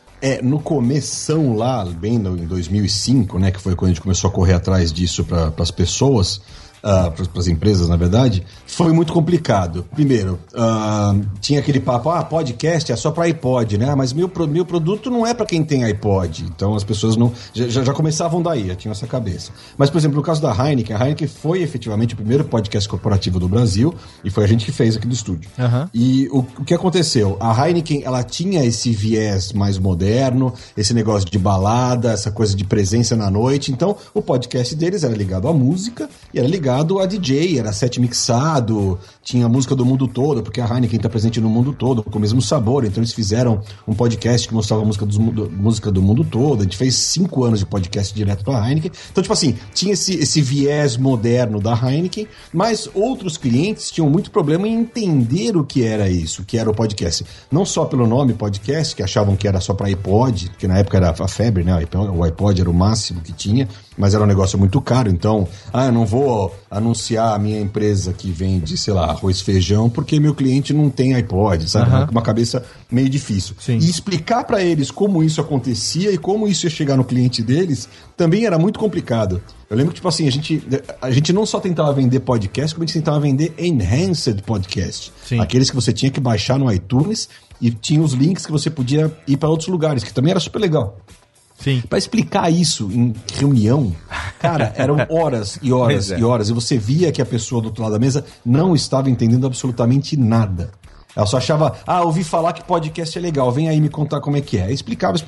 No começão lá, bem em 2005, né, que foi quando a gente começou a correr atrás disso para as pessoas, para as empresas, na verdade, foi muito complicado. Primeiro, tinha aquele papo, podcast é só para iPod, né? Mas meu produto não é para quem tem iPod. Então as pessoas já começavam daí, já tinham essa cabeça. Mas, por exemplo, no caso da Heineken, a Heineken foi efetivamente o primeiro podcast corporativo do Brasil, e foi a gente que fez aqui do estúdio. E o que aconteceu? A Heineken, ela tinha esse viés mais moderno, esse negócio de balada, essa coisa de presença na noite. Então, o podcast deles era ligado à música e era ligado a DJ, era set mixado, tinha música do mundo todo, porque a Heineken está presente no mundo todo, com o mesmo sabor. Então eles fizeram um podcast que mostrava a música do mundo todo. A gente fez 5 anos de podcast direto para a Heineken. Então, tipo assim, tinha esse viés moderno da Heineken, mas outros clientes tinham muito problema em entender o que era isso, que era o podcast. Não só pelo nome podcast, que achavam que era só para iPod, que na época era a febre, né? O iPod era o máximo que tinha, mas era um negócio muito caro. Então, eu não vou anunciar a minha empresa que vende, sei lá, arroz e feijão, porque meu cliente não tem iPod, sabe? Uma cabeça meio difícil. Sim. E explicar para eles como isso acontecia e como isso ia chegar no cliente deles também era muito complicado. Eu lembro que, tipo assim, a gente não só tentava vender podcast, como a gente tentava vender enhanced podcast. Sim. Aqueles que você tinha que baixar no iTunes e tinha os links que você podia ir para outros lugares, que também era super legal. Sim. Pra explicar isso em reunião, cara, eram horas e horas e horas, e você via que a pessoa do outro lado da mesa não estava entendendo absolutamente nada. Ela só achava, ouvi falar que podcast é legal, vem aí me contar como é que é. Explicava.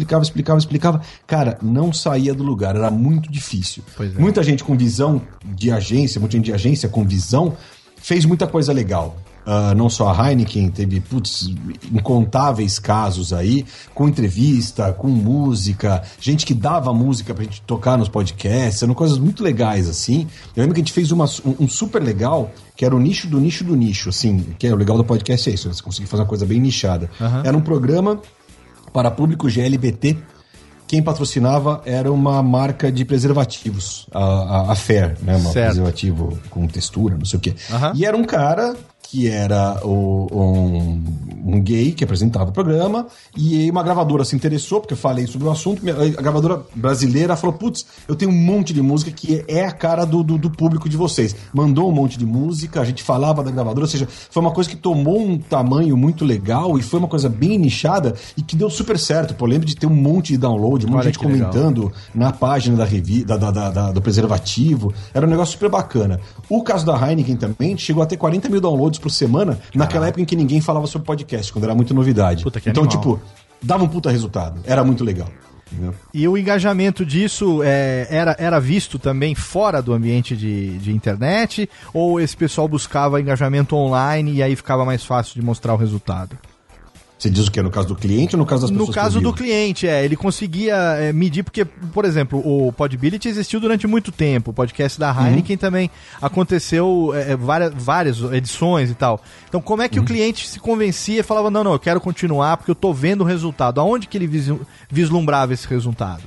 Cara, não saía do lugar, era muito difícil. Muita gente com visão de agência, muita gente de agência com visão, fez muita coisa legal. Não só a Heineken, teve incontáveis casos aí, com entrevista, com música, gente que dava música pra gente tocar nos podcasts, eram coisas muito legais, assim. Eu lembro que a gente fez um super legal, que era o nicho do nicho do nicho, assim, que é o legal do podcast, é isso, você conseguir fazer uma coisa bem nichada. Era um programa para público GLBT. Quem patrocinava era uma marca de preservativos, a Fair, né? Um preservativo com textura, não sei o quê. E era um cara que era um gay que apresentava o programa, e uma gravadora se interessou, porque eu falei sobre o assunto, a gravadora brasileira falou, putz, eu tenho um monte de música que é a cara do público de vocês. Mandou um monte de música, a gente falava da gravadora, ou seja, foi uma coisa que tomou um tamanho muito legal, e foi uma coisa bem nichada, e que deu super certo. Pô, eu lembro de ter um monte de download, um monte de gente comentando legal na página da revista, do preservativo, era um negócio super bacana. O caso da Heineken também chegou a ter 40 mil downloads por semana, naquela época em que ninguém falava sobre podcast, quando era muita novidade. Então, animal. Dava um puta resultado. Era muito legal. Entendeu? E o engajamento disso era visto também fora do ambiente de internet? Ou esse pessoal buscava engajamento online e aí ficava mais fácil de mostrar o resultado? Você diz o que? No caso do cliente ou no caso das pessoas? No caso do cliente, ele conseguia medir, porque, por exemplo, o Podbility existiu durante muito tempo, o podcast da Heineken também aconteceu várias edições e tal. Então, como é que o cliente se convencia e falava, não, eu quero continuar porque eu tô vendo o resultado? Aonde que ele vislumbrava esse resultado?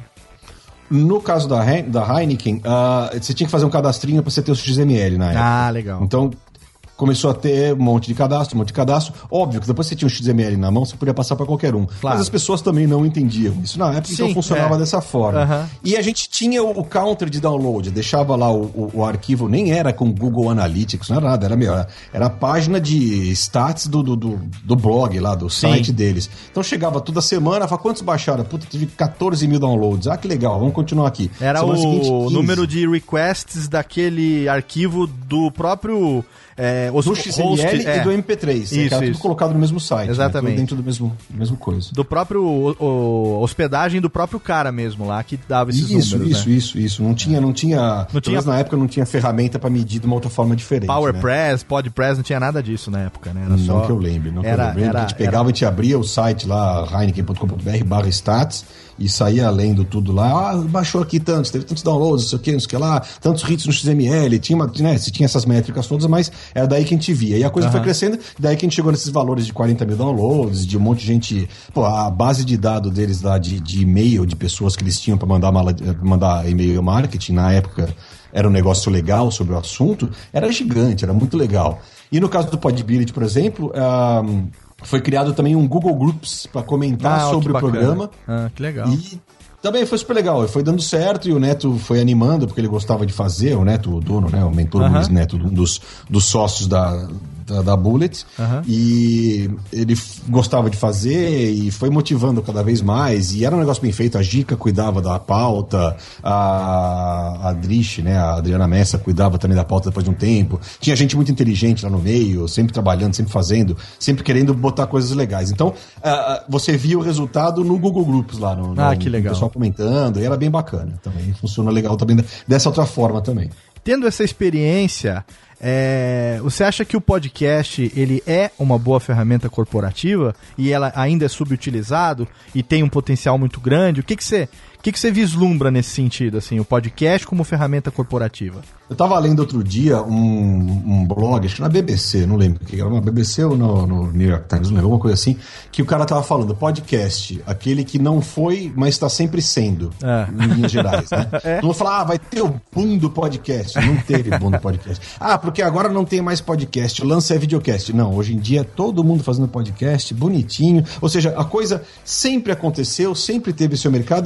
No caso da Heineken, você tinha que fazer um cadastrinho para você ter o XML na época. Legal. Então, começou a ter um monte de cadastro. Óbvio que depois você tinha um XML na mão, você podia passar para qualquer um. Claro. Mas as pessoas também não entendiam isso na época, então funcionava dessa forma. E a gente tinha o counter de download, deixava lá o arquivo, nem era com Google Analytics, não era nada, era a página de stats do blog lá, do site deles. Então chegava toda semana, falava, quantos baixaram? Puta, tive 14 mil downloads. Que legal, vamos continuar aqui. Era semana seguinte, número de requests daquele arquivo do próprio... do XML e do MP3. Isso, que era tudo colocado no mesmo site. Exatamente. Né? Tudo dentro do mesmo coisa. Do próprio... hospedagem do próprio cara mesmo lá, que dava esses números. Isso. Não tinha na época não tinha ferramenta para medir de uma outra forma diferente. PowerPress, Podpress, não tinha nada disso na época, né? Era não só... que eu lembre. A gente pegava e a gente abria o site lá, heineken.com.br/stats, e saía lendo tudo lá. Baixou aqui tantos, teve tantos downloads, não sei o que lá, tantos hits no XML, você tinha essas métricas todas, mas era daí que a gente via. E a coisa foi crescendo, daí que a gente chegou nesses valores de 40 mil downloads, de um monte de gente... Pô, a base de dados deles lá de e-mail, de pessoas que eles tinham para mandar e-mail marketing, na época era um negócio legal sobre o assunto, era gigante, era muito legal. E no caso do Podbility, por exemplo... foi criado também um Google Groups para comentar sobre o programa. Que legal. E também foi super legal. Foi dando certo e o Neto foi animando, porque ele gostava de fazer. O Neto, o dono, né? O mentor Luiz Neto, um dos sócios da Bullet. E ele gostava de fazer e foi motivando cada vez mais. E era um negócio bem feito. A Gica cuidava da pauta, a Drish, né? A Adriana Messa cuidava também da pauta depois de um tempo. Tinha gente muito inteligente lá no meio, sempre trabalhando, sempre fazendo, sempre querendo botar coisas legais. Então, você via o resultado no Google Groups lá. Que legal. O pessoal comentando, e era bem bacana. Também funciona legal também dessa outra forma também. Tendo essa experiência, você acha que o podcast ele é uma boa ferramenta corporativa e ela ainda é subutilizado e tem um potencial muito grande? O que você vislumbra nesse sentido, assim, o podcast como ferramenta corporativa? Eu tava lendo outro dia um blog, acho que na BBC, não lembro o que era, na BBC ou no New York Times, não lembro, alguma coisa assim, que o cara tava falando, podcast, aquele que não foi, mas está sempre sendo, em linhas gerais, né? Todo mundo fala, vai ter o boom do podcast. Não teve boom do podcast. Porque agora não tem mais podcast, o lance é videocast. Não, hoje em dia todo mundo fazendo podcast, bonitinho, ou seja, a coisa sempre aconteceu, sempre teve seu mercado e cada dia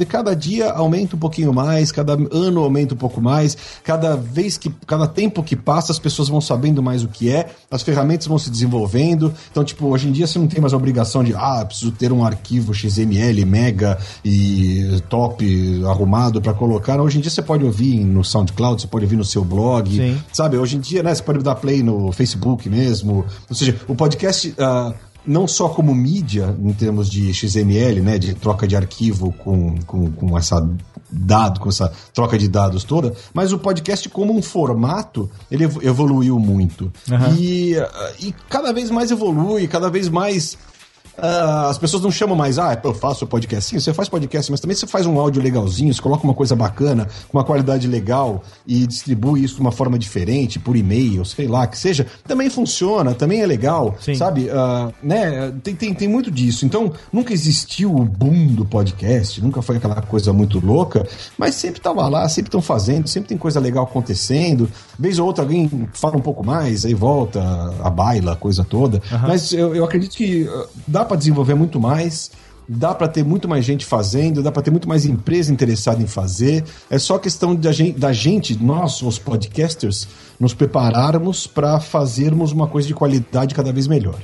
dia aumenta um pouquinho mais, cada ano aumenta um pouco mais, cada tempo que passa as pessoas vão sabendo mais o que é, as ferramentas vão se desenvolvendo. Então, tipo, hoje em dia você não tem mais a obrigação de preciso ter um arquivo XML, mega e top arrumado pra colocar. Hoje em dia você pode ouvir no SoundCloud, você pode ouvir no seu blog, Sim. sabe? Hoje em dia, né, você pode dar play no Facebook mesmo. Ou seja, o podcast... não só como mídia, em termos de XML, né, de troca de arquivo com essa troca de dados toda, mas o podcast como um formato, ele evoluiu muito. Uhum. E cada vez mais evolui, cada vez mais... as pessoas não chamam mais, eu faço podcast. Sim, você faz podcast, mas também você faz um áudio legalzinho, você coloca uma coisa bacana, com uma qualidade legal e distribui isso de uma forma diferente, por e-mail, sei lá, que seja. Também funciona, também é legal, Sim. sabe? Né? Tem muito disso. Então, nunca existiu o boom do podcast, nunca foi aquela coisa muito louca, mas sempre tava lá, sempre estão fazendo, sempre tem coisa legal acontecendo. Vez ou outra alguém fala um pouco mais, aí volta a baila, a coisa toda. Uhum. Mas eu acredito que dá para desenvolver muito mais, dá para ter muito mais gente fazendo, dá para ter muito mais empresa interessada em fazer. É só questão da gente, nós, os podcasters, nos prepararmos para fazermos uma coisa de qualidade cada vez melhor.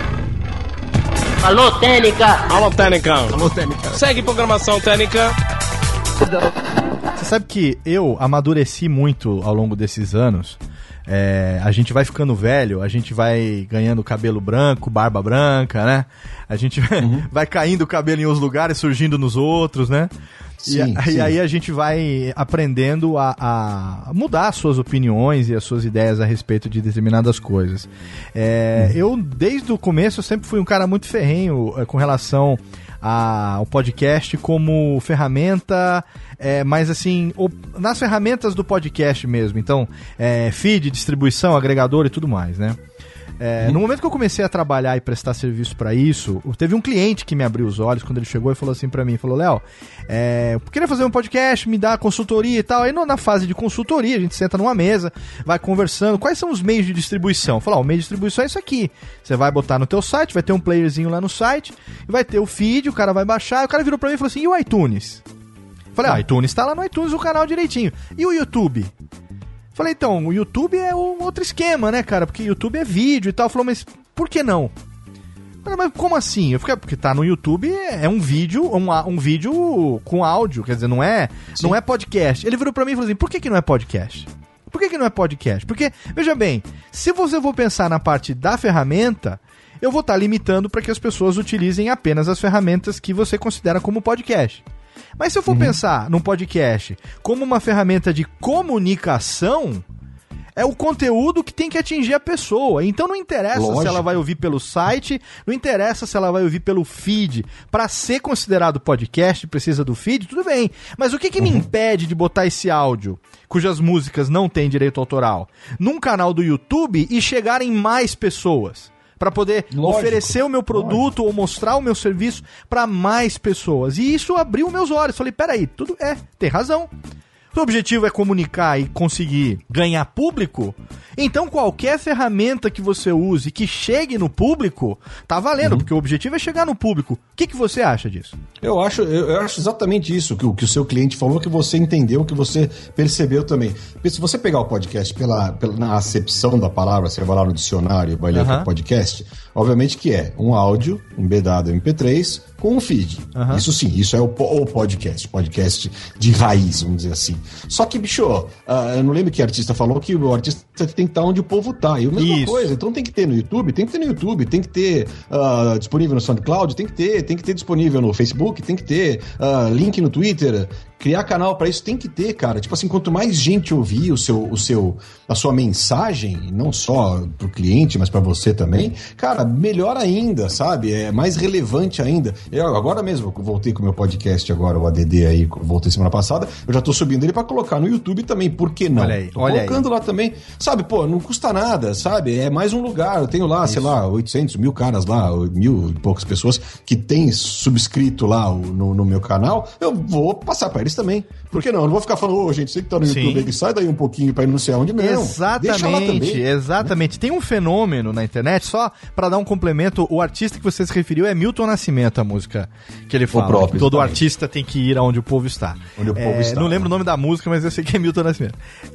Alô, Técnica! Alô, Técnica! Alô, Técnica! Segue programação Técnica! Você sabe que eu amadureci muito ao longo desses anos. A gente vai ficando velho, a gente vai ganhando cabelo branco, barba branca, né? A gente vai caindo o cabelo em uns lugares, surgindo nos outros, né? Sim, e aí a gente vai aprendendo a mudar as suas opiniões e as suas ideias a respeito de determinadas coisas. Eu, desde o começo, eu sempre fui um cara muito ferrenho com relação ao podcast como ferramenta, mas assim, nas ferramentas do podcast mesmo, então, feed, distribuição, agregador e tudo mais, né? No momento que eu comecei a trabalhar e prestar serviço pra isso, teve um cliente que me abriu os olhos quando ele chegou e falou assim pra mim, falou, Léo, eu queria fazer um podcast, me dar consultoria e tal. Aí na fase de consultoria, a gente senta numa mesa, vai conversando, quais são os meios de distribuição? Falou, o meio de distribuição é isso aqui, você vai botar no teu site, vai ter um playerzinho lá no site, vai ter o feed, o cara vai baixar, e o cara virou pra mim e falou assim, e o iTunes? Falei, o iTunes tá lá no iTunes, o canal direitinho. E o YouTube? Falei, então, o YouTube é um outro esquema, né, cara? Porque o YouTube é vídeo e tal. Falou, mas por que não? Falei, mas como assim? Eu falei, porque tá no YouTube, é um vídeo, um vídeo com áudio, quer dizer, não é podcast. Ele virou pra mim e falou assim, por que não é podcast? Por que não é podcast? Porque, veja bem, se você for pensar na parte da ferramenta, eu vou estar limitando para que as pessoas utilizem apenas as ferramentas que você considera como podcast. Mas se eu for pensar num podcast como uma ferramenta de comunicação, é o conteúdo que tem que atingir a pessoa. Então não interessa se ela vai ouvir pelo site, não interessa se ela vai ouvir pelo feed. Para ser considerado podcast, precisa do feed, tudo bem. Mas o que me impede de botar esse áudio, cujas músicas não têm direito autoral, num canal do YouTube e chegar em mais pessoas? Para poder oferecer o meu produto ou mostrar o meu serviço para mais pessoas. E isso abriu meus olhos. Falei, peraí, tem razão. Se o objetivo é comunicar e conseguir ganhar público, então qualquer ferramenta que você use que chegue no público, tá valendo, porque o objetivo é chegar no público. O que você acha disso? Eu acho exatamente isso, que o seu cliente falou, que você entendeu, que você percebeu também. Se você pegar o podcast na acepção da palavra, você vai lá no dicionário e vai ler o podcast, obviamente que é um áudio embedado em MP3 com um feed. Isso sim, isso é o podcast de raiz, vamos dizer assim. Só que, bicho, eu não lembro que artista falou que o artista tem que estar onde o povo tá. E a mesma coisa, então tem que ter no YouTube, tem que ter disponível no SoundCloud, tem que ter disponível no Facebook, tem que ter link no Twitter. Criar canal pra isso tem que ter, cara. Tipo assim, quanto mais gente ouvir a sua mensagem, não só pro cliente, mas pra você também, cara, melhor ainda, sabe? É mais relevante ainda. Eu agora mesmo, voltei com o meu podcast agora, o ADD aí, voltei semana passada, eu já tô subindo ele pra colocar no YouTube também, por que não? Tô colocando lá também, sabe? Pô, não custa nada, sabe? É mais um lugar, eu tenho lá, sei lá, 800, 1000 caras lá, 1000 e poucas pessoas que têm subscrito lá no meu canal, eu vou passar pra eles também. Por que não? Eu não vou ficar falando, gente, você que tá no YouTube, ele sai daí um pouquinho pra ir não sei aonde, não. Exatamente. Tem um fenômeno na internet, só pra dar um complemento, o artista que você se referiu é Milton Nascimento, a música que ele fala. Próprio, todo artista tem que ir aonde o povo está. Onde o povo está. Não lembro o nome da música, mas eu sei que é Milton Nascimento.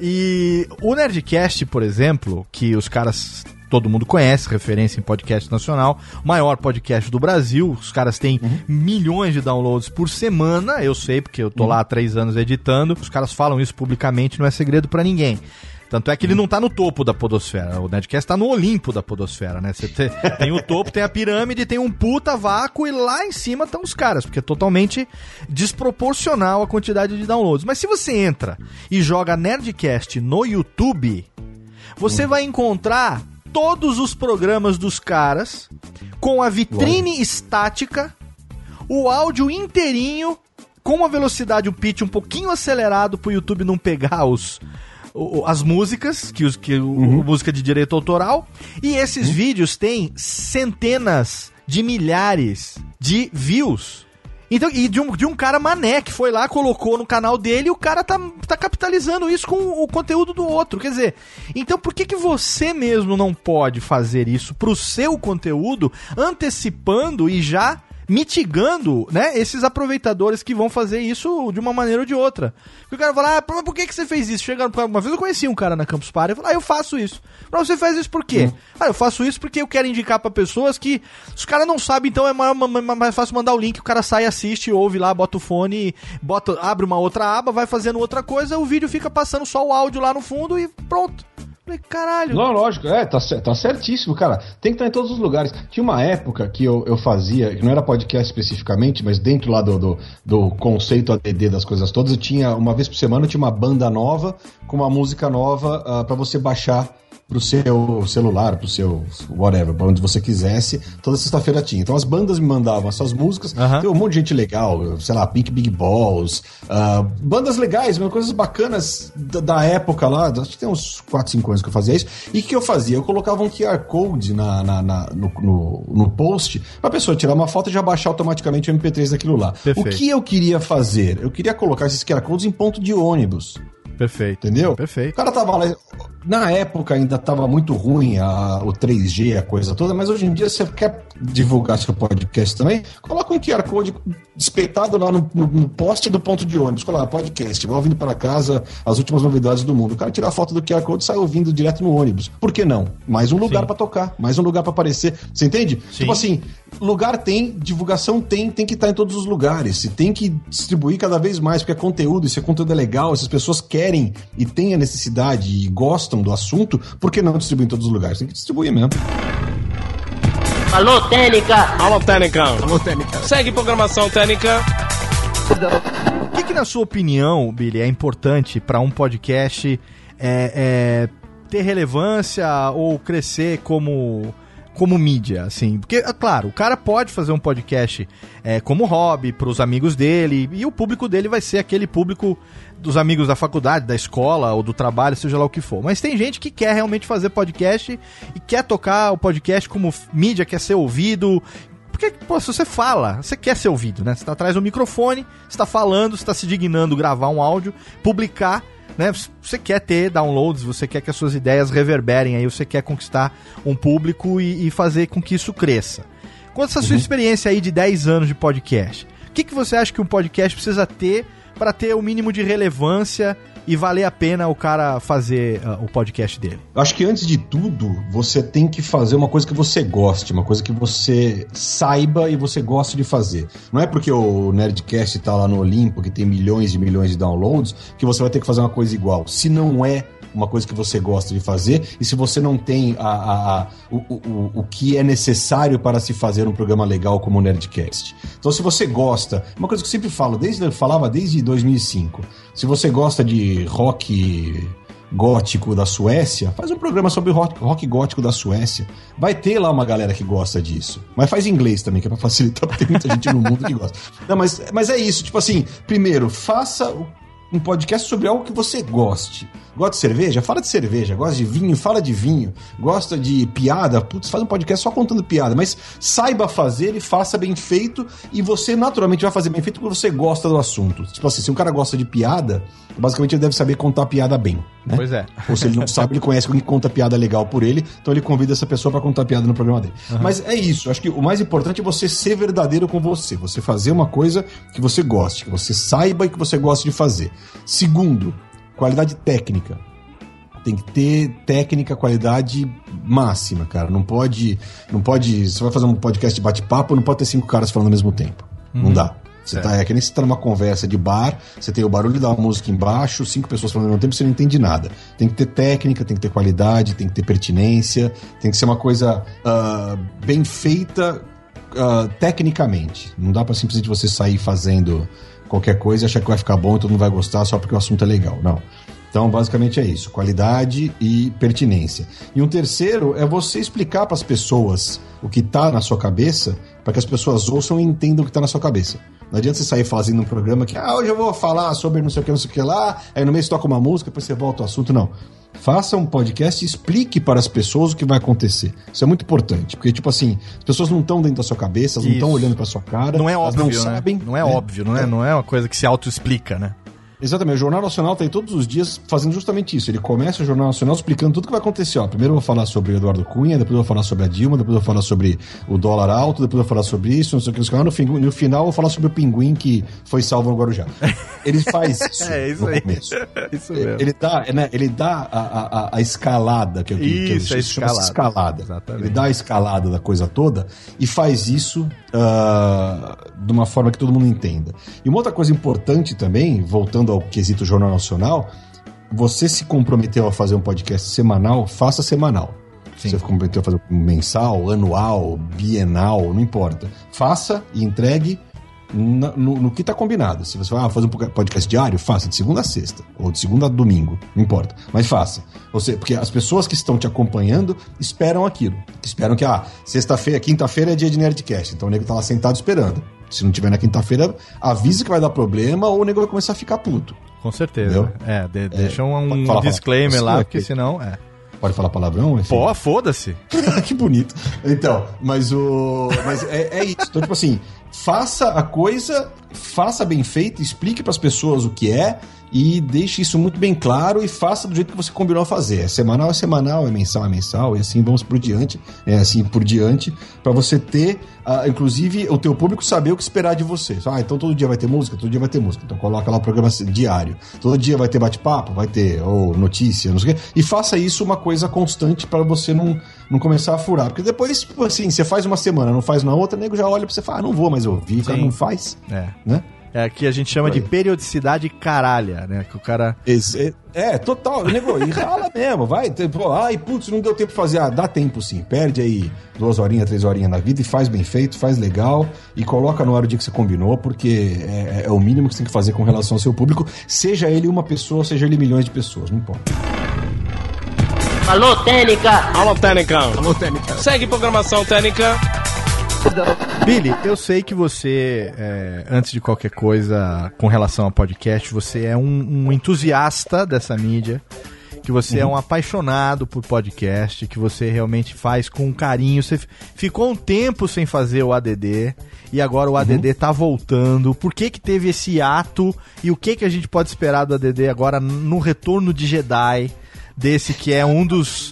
E o Nerdcast, por exemplo, que os caras... Todo mundo conhece, referência em podcast nacional, o maior podcast do Brasil, os caras têm milhões de downloads por semana, eu sei porque eu tô lá há 3 anos editando, os caras falam isso publicamente, não é segredo pra ninguém. Tanto é que ele não tá no topo da podosfera, o Nerdcast tá no Olimpo da podosfera, né? Você tem o topo, tem a pirâmide, tem um puta vácuo e lá em cima estão os caras, porque é totalmente desproporcional a quantidade de downloads. Mas se você entra e joga Nerdcast no YouTube, você vai encontrar todos os programas dos caras com a vitrine estática, o áudio inteirinho, com uma velocidade, um pitch um pouquinho acelerado pro YouTube não pegar as músicas, música de direito autoral, e esses vídeos têm centenas de milhares de views. Então, e de um cara mané que foi lá, colocou no canal dele e o cara tá capitalizando isso com o conteúdo do outro. Quer dizer, então por que você mesmo não pode fazer isso pro seu conteúdo, antecipando e já mitigando, né, esses aproveitadores que vão fazer isso de uma maneira ou de outra? Porque o cara fala, mas por que você fez isso? Uma vez eu conheci um cara na Campus Party, eu falei, eu faço isso. Mas você faz isso por quê? Eu faço isso porque eu quero indicar pra pessoas que os caras não sabem, então é mais fácil mandar o link, o cara sai, assiste, ouve lá, bota o fone, abre uma outra aba, vai fazendo outra coisa, o vídeo fica passando só o áudio lá no fundo e pronto. Falei, caralho. Não, lógico, tá certíssimo, cara. Tem que estar em todos os lugares. Tinha uma época que eu fazia, que não era podcast especificamente, mas dentro lá do conceito ADD das coisas todas, eu tinha, uma vez por semana, eu tinha uma banda nova, com uma música nova pra você baixar pro seu celular, pro seu whatever, pra onde você quisesse, toda sexta-feira tinha. Então as bandas me mandavam essas músicas, tem um monte de gente legal, sei lá, Pink Big Balls, bandas legais, coisas bacanas da época lá, acho que tem uns 4, 5 anos que eu fazia isso, e o que eu fazia? Eu colocava um QR Code no post, pra pessoa tirar uma foto e já baixar automaticamente o MP3 daquilo lá. Perfeito. O que eu queria fazer? Eu queria colocar esses QR Codes em ponto de ônibus. Perfeito. Entendeu? Perfeito. O cara tava lá... Na época ainda tava muito ruim o 3G, a coisa toda, mas hoje em dia você quer divulgar seu podcast também, coloca um QR Code espeitado lá no poste do ponto de ônibus, coloca podcast, vai ouvindo para casa as últimas novidades do mundo. O cara tira a foto do QR Code e sai ouvindo direto no ônibus. Por que não? Mais um lugar para tocar, mais um lugar para aparecer. Você entende? Sim. Tipo assim, lugar tem, divulgação tem que estar em todos os lugares. Você tem que distribuir cada vez mais, porque é conteúdo, esse conteúdo é legal, essas pessoas querem e têm a necessidade e gostam do assunto, por que não distribuir em todos os lugares? Tem que distribuir mesmo. Alô, Técnica! Alô, Técnica! Alô, Técnica! Segue programação Técnica. O que na sua opinião, Billy, é importante para um podcast ter relevância ou crescer como mídia, assim? Porque, claro, o cara pode fazer um podcast como hobby pros amigos dele, e o público dele vai ser aquele público dos amigos da faculdade, da escola ou do trabalho, seja lá o que for. Mas tem gente que quer realmente fazer podcast e quer tocar o podcast como mídia, quer ser ouvido. Porque, pô, se você fala, você quer ser ouvido, né? Você tá atrás do microfone, você tá falando, você tá se dignando gravar um áudio, publicar, né? Você quer ter downloads, você quer que as suas ideias reverberem, aí você quer conquistar um público e fazer com que isso cresça. Quanto essa sua experiência aí de 10 anos de podcast, o que você acha que um podcast precisa ter para ter o mínimo de relevância e valer a pena o cara fazer o podcast dele? Acho que antes de tudo, você tem que fazer uma coisa que você goste, uma coisa que você saiba e você goste de fazer. Não é porque o Nerdcast tá lá no Olimpo, que tem milhões e milhões de downloads, que você vai ter que fazer uma coisa igual. Se não é uma coisa que você gosta de fazer, e se você não tem o que é necessário para se fazer um programa legal como o Nerdcast. Então, se você gosta, uma coisa que eu sempre falo, eu falava desde 2005, se você gosta de rock gótico da Suécia, faz um programa sobre rock gótico da Suécia. Vai ter lá uma galera que gosta disso. Mas faz em inglês também, que é pra facilitar, porque tem muita gente no mundo que gosta. Não, mas é isso, tipo assim, primeiro, faça um podcast sobre algo que você goste. Gosta de cerveja? Fala de cerveja. Gosta de vinho? Fala de vinho. Gosta de piada? Putz, faz um podcast só contando piada. Mas saiba fazer e faça bem feito. E você naturalmente vai fazer bem feito porque você gosta do assunto. Tipo assim, se um cara gosta de piada, basicamente ele deve saber contar piada bem, né? Pois é. Ou se ele não sabe, ele conhece alguém que conta piada legal por ele. Então ele convida essa pessoa pra contar piada no programa dele. Mas é isso. Acho que o mais importante é você ser verdadeiro com você. Você fazer uma coisa que você goste, que você saiba e que você gosta de fazer. Segundo, qualidade técnica. Tem que ter técnica, qualidade máxima, cara. Não pode. Você vai fazer um podcast de bate-papo, não pode ter 5 caras falando ao mesmo tempo. Não dá. É que nem você tá numa conversa de bar, você tem o barulho da música embaixo, 5 pessoas falando ao mesmo tempo, você não entende nada. Tem que ter técnica, tem que ter qualidade, tem que ter pertinência, tem que ser uma coisa bem feita tecnicamente. Não dá pra simplesmente você sair fazendo qualquer coisa e achar que vai ficar bom e todo mundo vai gostar só porque o assunto é legal. Não. Então, basicamente é isso, qualidade e pertinência. E um terceiro é você explicar para as pessoas o que está na sua cabeça, para que as pessoas ouçam e entendam o que está na sua cabeça. Não adianta você sair fazendo um programa que, hoje eu vou falar sobre não sei o que lá, aí no meio você toca uma música, depois você volta ao assunto. Não. Faça um podcast e explique para as pessoas o que vai acontecer. Isso é muito importante, porque, tipo assim, as pessoas não estão dentro da sua cabeça, elas não estão olhando para sua cara. Não é óbvio, não né? sabem. Não é óbvio, não é uma coisa que se auto-explica, né? Exatamente, o Jornal Nacional está aí todos os dias fazendo justamente isso. Ele começa o Jornal Nacional explicando tudo o que vai acontecer. Primeiro eu vou falar sobre o Eduardo Cunha, depois eu vou falar sobre a Dilma, depois eu vou falar sobre o dólar alto, depois eu vou falar sobre isso, não sei o que. No final eu vou falar sobre o pinguim que foi salvo no Guarujá. Ele faz isso, isso no aí. começo. Isso mesmo. Ele dá a escalada, que isso, chama escalada. Exatamente. Ele dá a escalada da coisa toda e faz isso de uma forma que todo mundo entenda. E uma outra coisa importante também, voltando ao quesito Jornal Nacional, você se comprometeu a fazer um podcast semanal, faça semanal. Sim. Você se comprometeu a fazer mensal, anual, bienal, não importa. Faça e entregue no que está combinado. Se você vai fazer um podcast diário, faça de segunda a sexta, ou de segunda a domingo, não importa. Mas faça. Porque as pessoas que estão te acompanhando esperam aquilo. Esperam que, sexta-feira, quinta-feira é dia de Nerdcast, então o nego está lá sentado esperando. Se não tiver na quinta-feira, avisa que vai dar problema ou o nego vai começar a ficar puto. Com certeza. Deixa um disclaimer lá, porque senão... Pode falar palavrão? Pô, foda-se. Que bonito. Então, mas é isso. Então, tipo assim, faça a coisa, faça bem feito, explique para as pessoas o que é e deixe isso muito bem claro e faça do jeito que você combinou a fazer. É semanal, é mensal, e assim vamos por diante. Para você ter, inclusive, o teu público saber o que esperar de você. Então todo dia vai ter música? Todo dia vai ter música. Então coloca lá o programa diário. Todo dia vai ter bate-papo? Vai ter, ou notícia, não sei o quê. E faça isso uma coisa constante para você não começar a furar. Porque depois, assim, você faz uma semana, não faz na outra, o nego já olha pra você e fala, não vou mais ouvir, o cara não faz. Né? É que a gente chama de periodicidade caralha, né? Que o cara... Total. E rala mesmo, vai. Putz, não deu tempo de fazer. Dá tempo sim. Perde aí 2 horinhas, 3 horinhas na vida e faz bem feito, faz legal e coloca no ar o dia que você combinou, porque é o mínimo que você tem que fazer com relação ao seu público, seja ele uma pessoa, seja ele milhões de pessoas, não importa. Alô, Técnica! Alô, Técnica! Alô, Técnica! Segue programação Técnica! Billy, eu sei que você, antes de qualquer coisa com relação ao podcast, você é um entusiasta dessa mídia, que você é um apaixonado por podcast, que você realmente faz com carinho. Você ficou um tempo sem fazer o ADD e agora o ADD tá voltando. Por que teve esse ato e o que a gente pode esperar do ADD agora no retorno de Jedi, desse que é um dos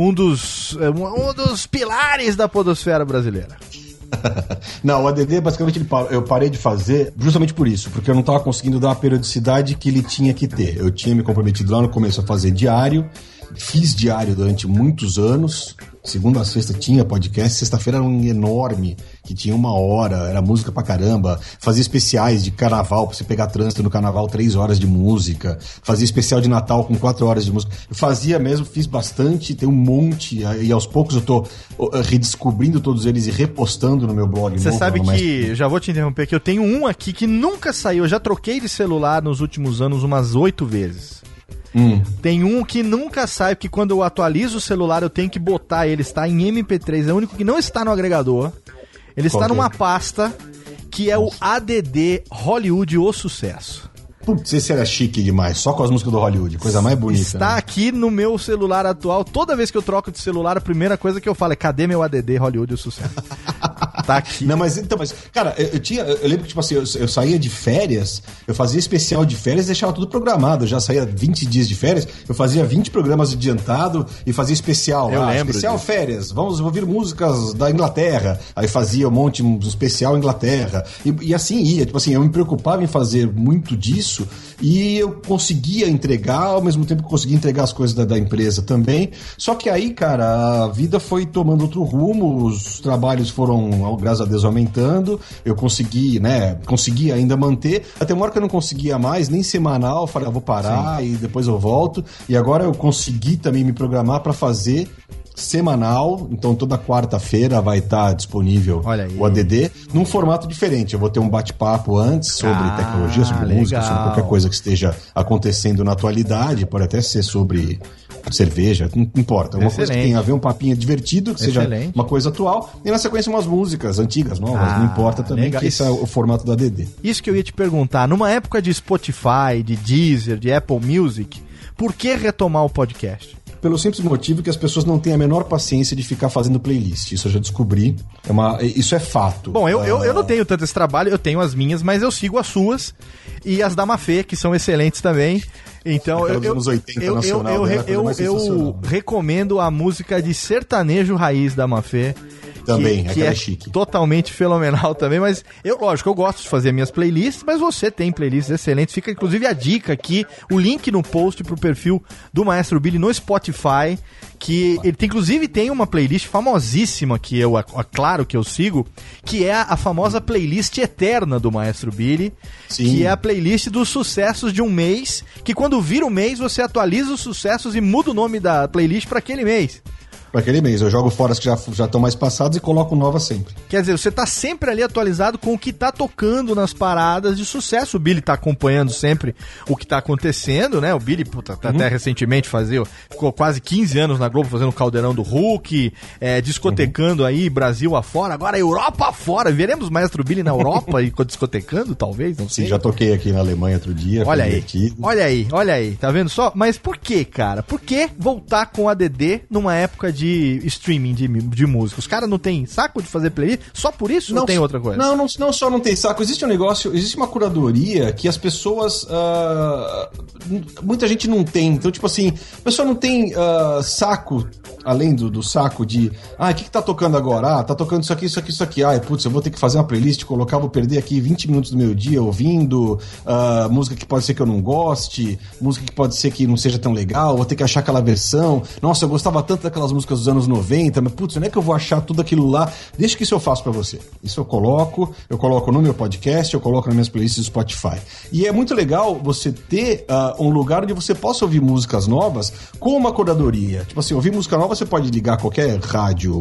pilares da podosfera brasileira? Não, o ADD basicamente eu parei de fazer justamente por isso, porque eu não estava conseguindo dar a periodicidade que ele tinha que ter. Eu tinha me comprometido lá no começo a fazer diário, fiz diário durante muitos anos. Segunda a sexta tinha podcast, sexta-feira era um enorme, que tinha 1 hora, era música pra caramba, fazia especiais de carnaval, pra você pegar trânsito no carnaval, 3 horas de música, fazia especial de Natal com 4 horas de música. Eu fazia mesmo, fiz bastante, tem um monte, e aos poucos eu tô redescobrindo todos eles e repostando no meu blog. Você sabe que, já vou te interromper, que eu tenho um aqui que nunca saiu, eu já troquei de celular nos últimos anos umas 8 vezes. Tem um que nunca sai, porque quando eu atualizo o celular eu tenho que botar ele, está em MP3, é o único que não está no agregador. Ele está numa pasta que é o ADD Hollywood O Sucesso. Putz, esse era chique demais, só com as músicas do Hollywood, coisa mais bonita. Está aqui no meu celular atual, toda vez que eu troco de celular, a primeira coisa que eu falo é, cadê meu ADD Hollywood o sucesso? Tá aqui. Não, mas cara, eu lembro que, tipo assim, eu saía de férias, eu fazia especial de férias e deixava tudo programado. Eu já saía 20 dias de férias, eu fazia 20 programas adiantado e fazia especial. Eu lembro especial disso. Férias, vamos ouvir músicas da Inglaterra. Aí fazia um especial Inglaterra. E assim ia, tipo assim, eu me preocupava em fazer muito disso e eu conseguia entregar, ao mesmo tempo que conseguia entregar as coisas da empresa também. Só que aí, cara, a vida foi tomando outro rumo, os trabalhos foram, graças a Deus, aumentando, eu consegui ainda manter, até uma hora que eu não conseguia mais, nem semanal, falei, vou parar. Sim. E depois eu volto, e agora eu consegui também me programar para fazer semanal, então toda quarta-feira vai estar disponível o ADD, num formato diferente. Eu vou ter um bate-papo antes sobre tecnologia, sobre música, sobre qualquer coisa que esteja acontecendo na atualidade, pode até ser sobre cerveja, não importa. Uma coisa que tenha a ver, um papinho divertido, que seja uma coisa atual, e na sequência umas músicas antigas, novas, não importa também, que esse é o formato do ADD. Isso que eu ia te perguntar, numa época de Spotify, de Deezer, de Apple Music, por que retomar o podcast? Pelo simples motivo que as pessoas não têm a menor paciência de ficar fazendo playlist. Isso eu já descobri. Isso é fato. Bom, eu não tenho tanto esse trabalho, eu tenho as minhas, mas eu sigo as suas e as da Mafê, que são excelentes também. Então, eu recomendo a música de sertanejo raiz da Mafê. Também, que é chique. Totalmente fenomenal também, mas lógico, eu gosto de fazer minhas playlists, mas você tem playlists excelentes. Fica inclusive a dica aqui, o link no post pro perfil do Maestro Billy no Spotify, que ele inclusive tem uma playlist famosíssima que claro que eu sigo, que é a famosa playlist eterna do Maestro Billy. Sim. Que é a playlist dos sucessos de um mês, que quando vira o mês você atualiza os sucessos e muda o nome da playlist para aquele mês. Para aquele mês, eu jogo fora as que já estão mais passadas e coloco novas sempre. Quer dizer, você tá sempre ali atualizado com o que tá tocando nas paradas de sucesso. O Billy tá acompanhando sempre o que tá acontecendo, né? O Billy, até recentemente ficou quase 15 anos na Globo fazendo o Caldeirão do Hulk, discotecando aí Brasil afora, agora Europa afora. Veremos Maestro Billy na Europa e discotecando, talvez, não sei. Sim, já toquei aqui na Alemanha outro dia. Olha aí, tá vendo só? Mas por que, cara? Por que voltar com o ADD numa época de streaming de música? Os caras não tem saco de fazer playlist? Só por isso não tem outra coisa? Não só não tem saco. Existe um negócio, existe uma curadoria que as pessoas... muita gente não tem. Então, tipo assim, a pessoa não tem saco, além do saco de... o que tá tocando agora? Tá tocando isso aqui, isso aqui, isso aqui. Putz, eu vou ter que fazer uma playlist, vou perder aqui 20 minutos do meu dia ouvindo música que pode ser que eu não goste, música que pode ser que não seja tão legal, vou ter que achar aquela versão. Nossa, eu gostava tanto daquelas músicas dos anos 90, mas putz, não é que eu vou achar tudo aquilo lá. Deixa que isso eu faço pra você. Isso eu coloco no meu podcast, eu coloco nas minhas playlists do Spotify. E é muito legal você ter um lugar onde você possa ouvir músicas novas com uma curadoria. Tipo assim, ouvir música nova, você pode ligar qualquer rádio,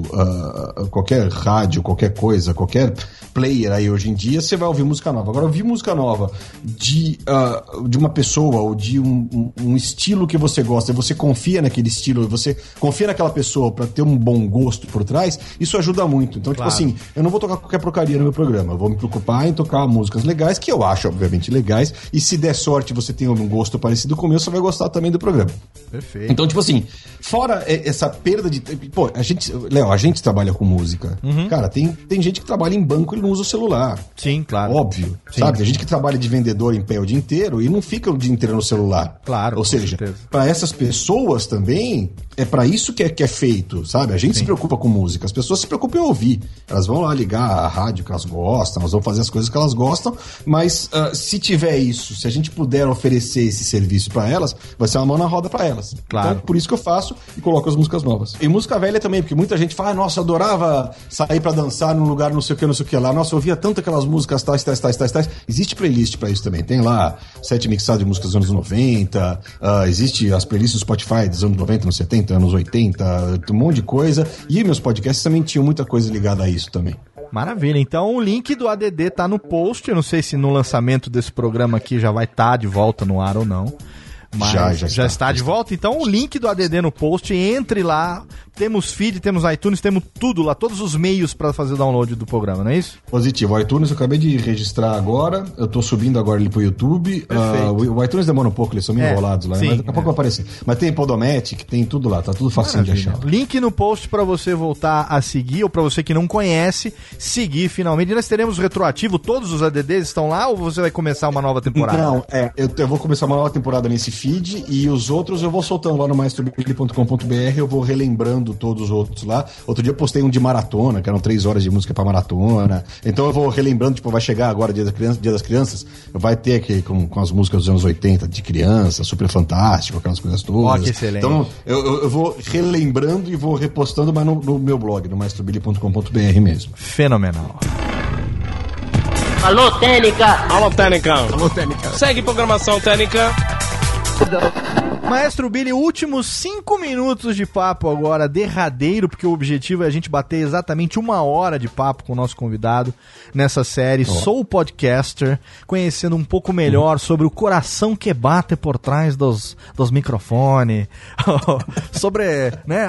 qualquer coisa, qualquer player aí hoje em dia, você vai ouvir música nova. Agora, ouvir música nova de uma pessoa ou de um estilo que você gosta, e você confia naquele estilo, você confia naquela pessoa pra ter um bom gosto por trás, isso ajuda muito. Então, claro. Tipo assim, eu não vou tocar qualquer porcaria no meu programa, eu vou me preocupar em tocar músicas legais, que eu acho, obviamente, legais, e se der sorte você tem um gosto parecido com o meu, você vai gostar também do programa. Perfeito. Então, tipo assim, fora essa perda de... Pô, a gente trabalha com música. Uhum. Cara, tem gente que trabalha em banco e não usa o celular. Sim, claro. Óbvio, sim, sabe? Sim. Tem gente que trabalha de vendedor em pé o dia inteiro e não fica o dia inteiro no celular. Claro, ou seja, para essas pessoas também, é para isso que é feito, sabe? A gente se preocupa com música, as pessoas se preocupam em ouvir. Elas vão lá ligar a rádio que elas gostam, elas vão fazer as coisas que elas gostam, mas se tiver isso, se a gente puder oferecer esse serviço para elas, vai ser uma mão na roda para elas. Claro. Então, por isso que eu faço e coloco as músicas novas. E música velha também, porque muita gente fala, nossa, eu adorava sair para dançar num lugar não sei o que lá, nossa, eu ouvia tanto aquelas músicas tais. Existe playlist para isso também, tem lá 7 mixados de músicas dos anos 90, existe as playlists do Spotify dos anos 90, anos 70, anos 80, um monte de coisa, e meus podcasts também tinham muita coisa ligada a isso também. Maravilha, então o link do ADD tá no post, eu não sei se no lançamento desse programa aqui já vai estar de volta no ar ou não. Mas já está de volta, então o link do ADD no post, entre lá, temos feed, temos iTunes, temos tudo lá, todos os meios pra fazer o download do programa, não é isso? Positivo. O iTunes eu acabei de registrar agora, eu tô subindo agora ele pro YouTube. O iTunes demora um pouco, eles são meio enrolados lá, sim, mas daqui a pouco vai aparecer. Mas tem Podomatic, tem tudo lá, tá tudo facinho de achar. Link no post pra você voltar a seguir, ou pra você que não conhece, seguir finalmente. E nós teremos retroativo, todos os ADDs estão lá, ou você vai começar uma nova temporada? Não, eu vou começar uma nova temporada nesse feed, e os outros eu vou soltando lá no maestrobili.com.br, eu vou relembrando todos os outros lá. Outro dia eu postei um de maratona, que eram 3 horas de música pra maratona. Então eu vou relembrando, tipo, vai chegar agora Dia das Crianças, vai ter aqui com as músicas dos anos 80 de criança, Super Fantástico, aquelas coisas todas. Ó, que excelente. Então eu vou relembrando e vou repostando, mas no meu blog, no maestrobili.com.br mesmo. Fenomenal. Alô, Técnica! Alô, Técnica! Alô, Técnica! Segue programação Técnica! Maestro Billy, últimos 5 minutos de papo agora, derradeiro, porque o objetivo é a gente bater exatamente 1 hora de papo com o nosso convidado nessa série Sou Podcaster, conhecendo um pouco melhor sobre o coração que bate por trás dos microfones, sobre, né,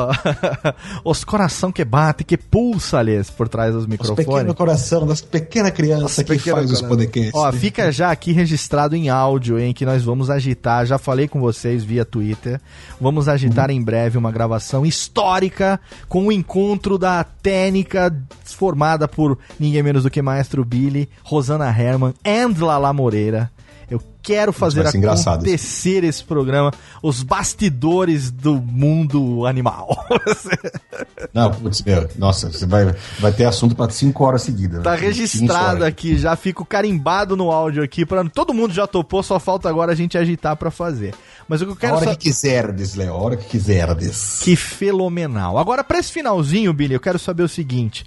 os coração que bate, que pulsa ali por trás dos microfones. Os pequenos coração das pequenas crianças que faz os podcasts. Ó, fica já aqui registrado em áudio, hein, que nós vamos agitar, já falei com vocês via Twitter, vamos agitar em breve uma gravação histórica com o encontro da técnica formada por ninguém menos do que Maestro Billy, Rosana Herman e Lala Moreira. Eu quero fazer acontecer esse programa, os bastidores do mundo animal. Não, putz, nossa, você vai ter assunto para 5 horas seguidas. Tá registrado aqui, já fico carimbado no áudio aqui, todo mundo já topou, só falta agora a gente agitar para fazer. Mas o que eu quero... A hora que quiserdes, Léo, a hora que quiserdes. Que fenomenal. Agora, pra esse finalzinho, Billy, eu quero saber o seguinte,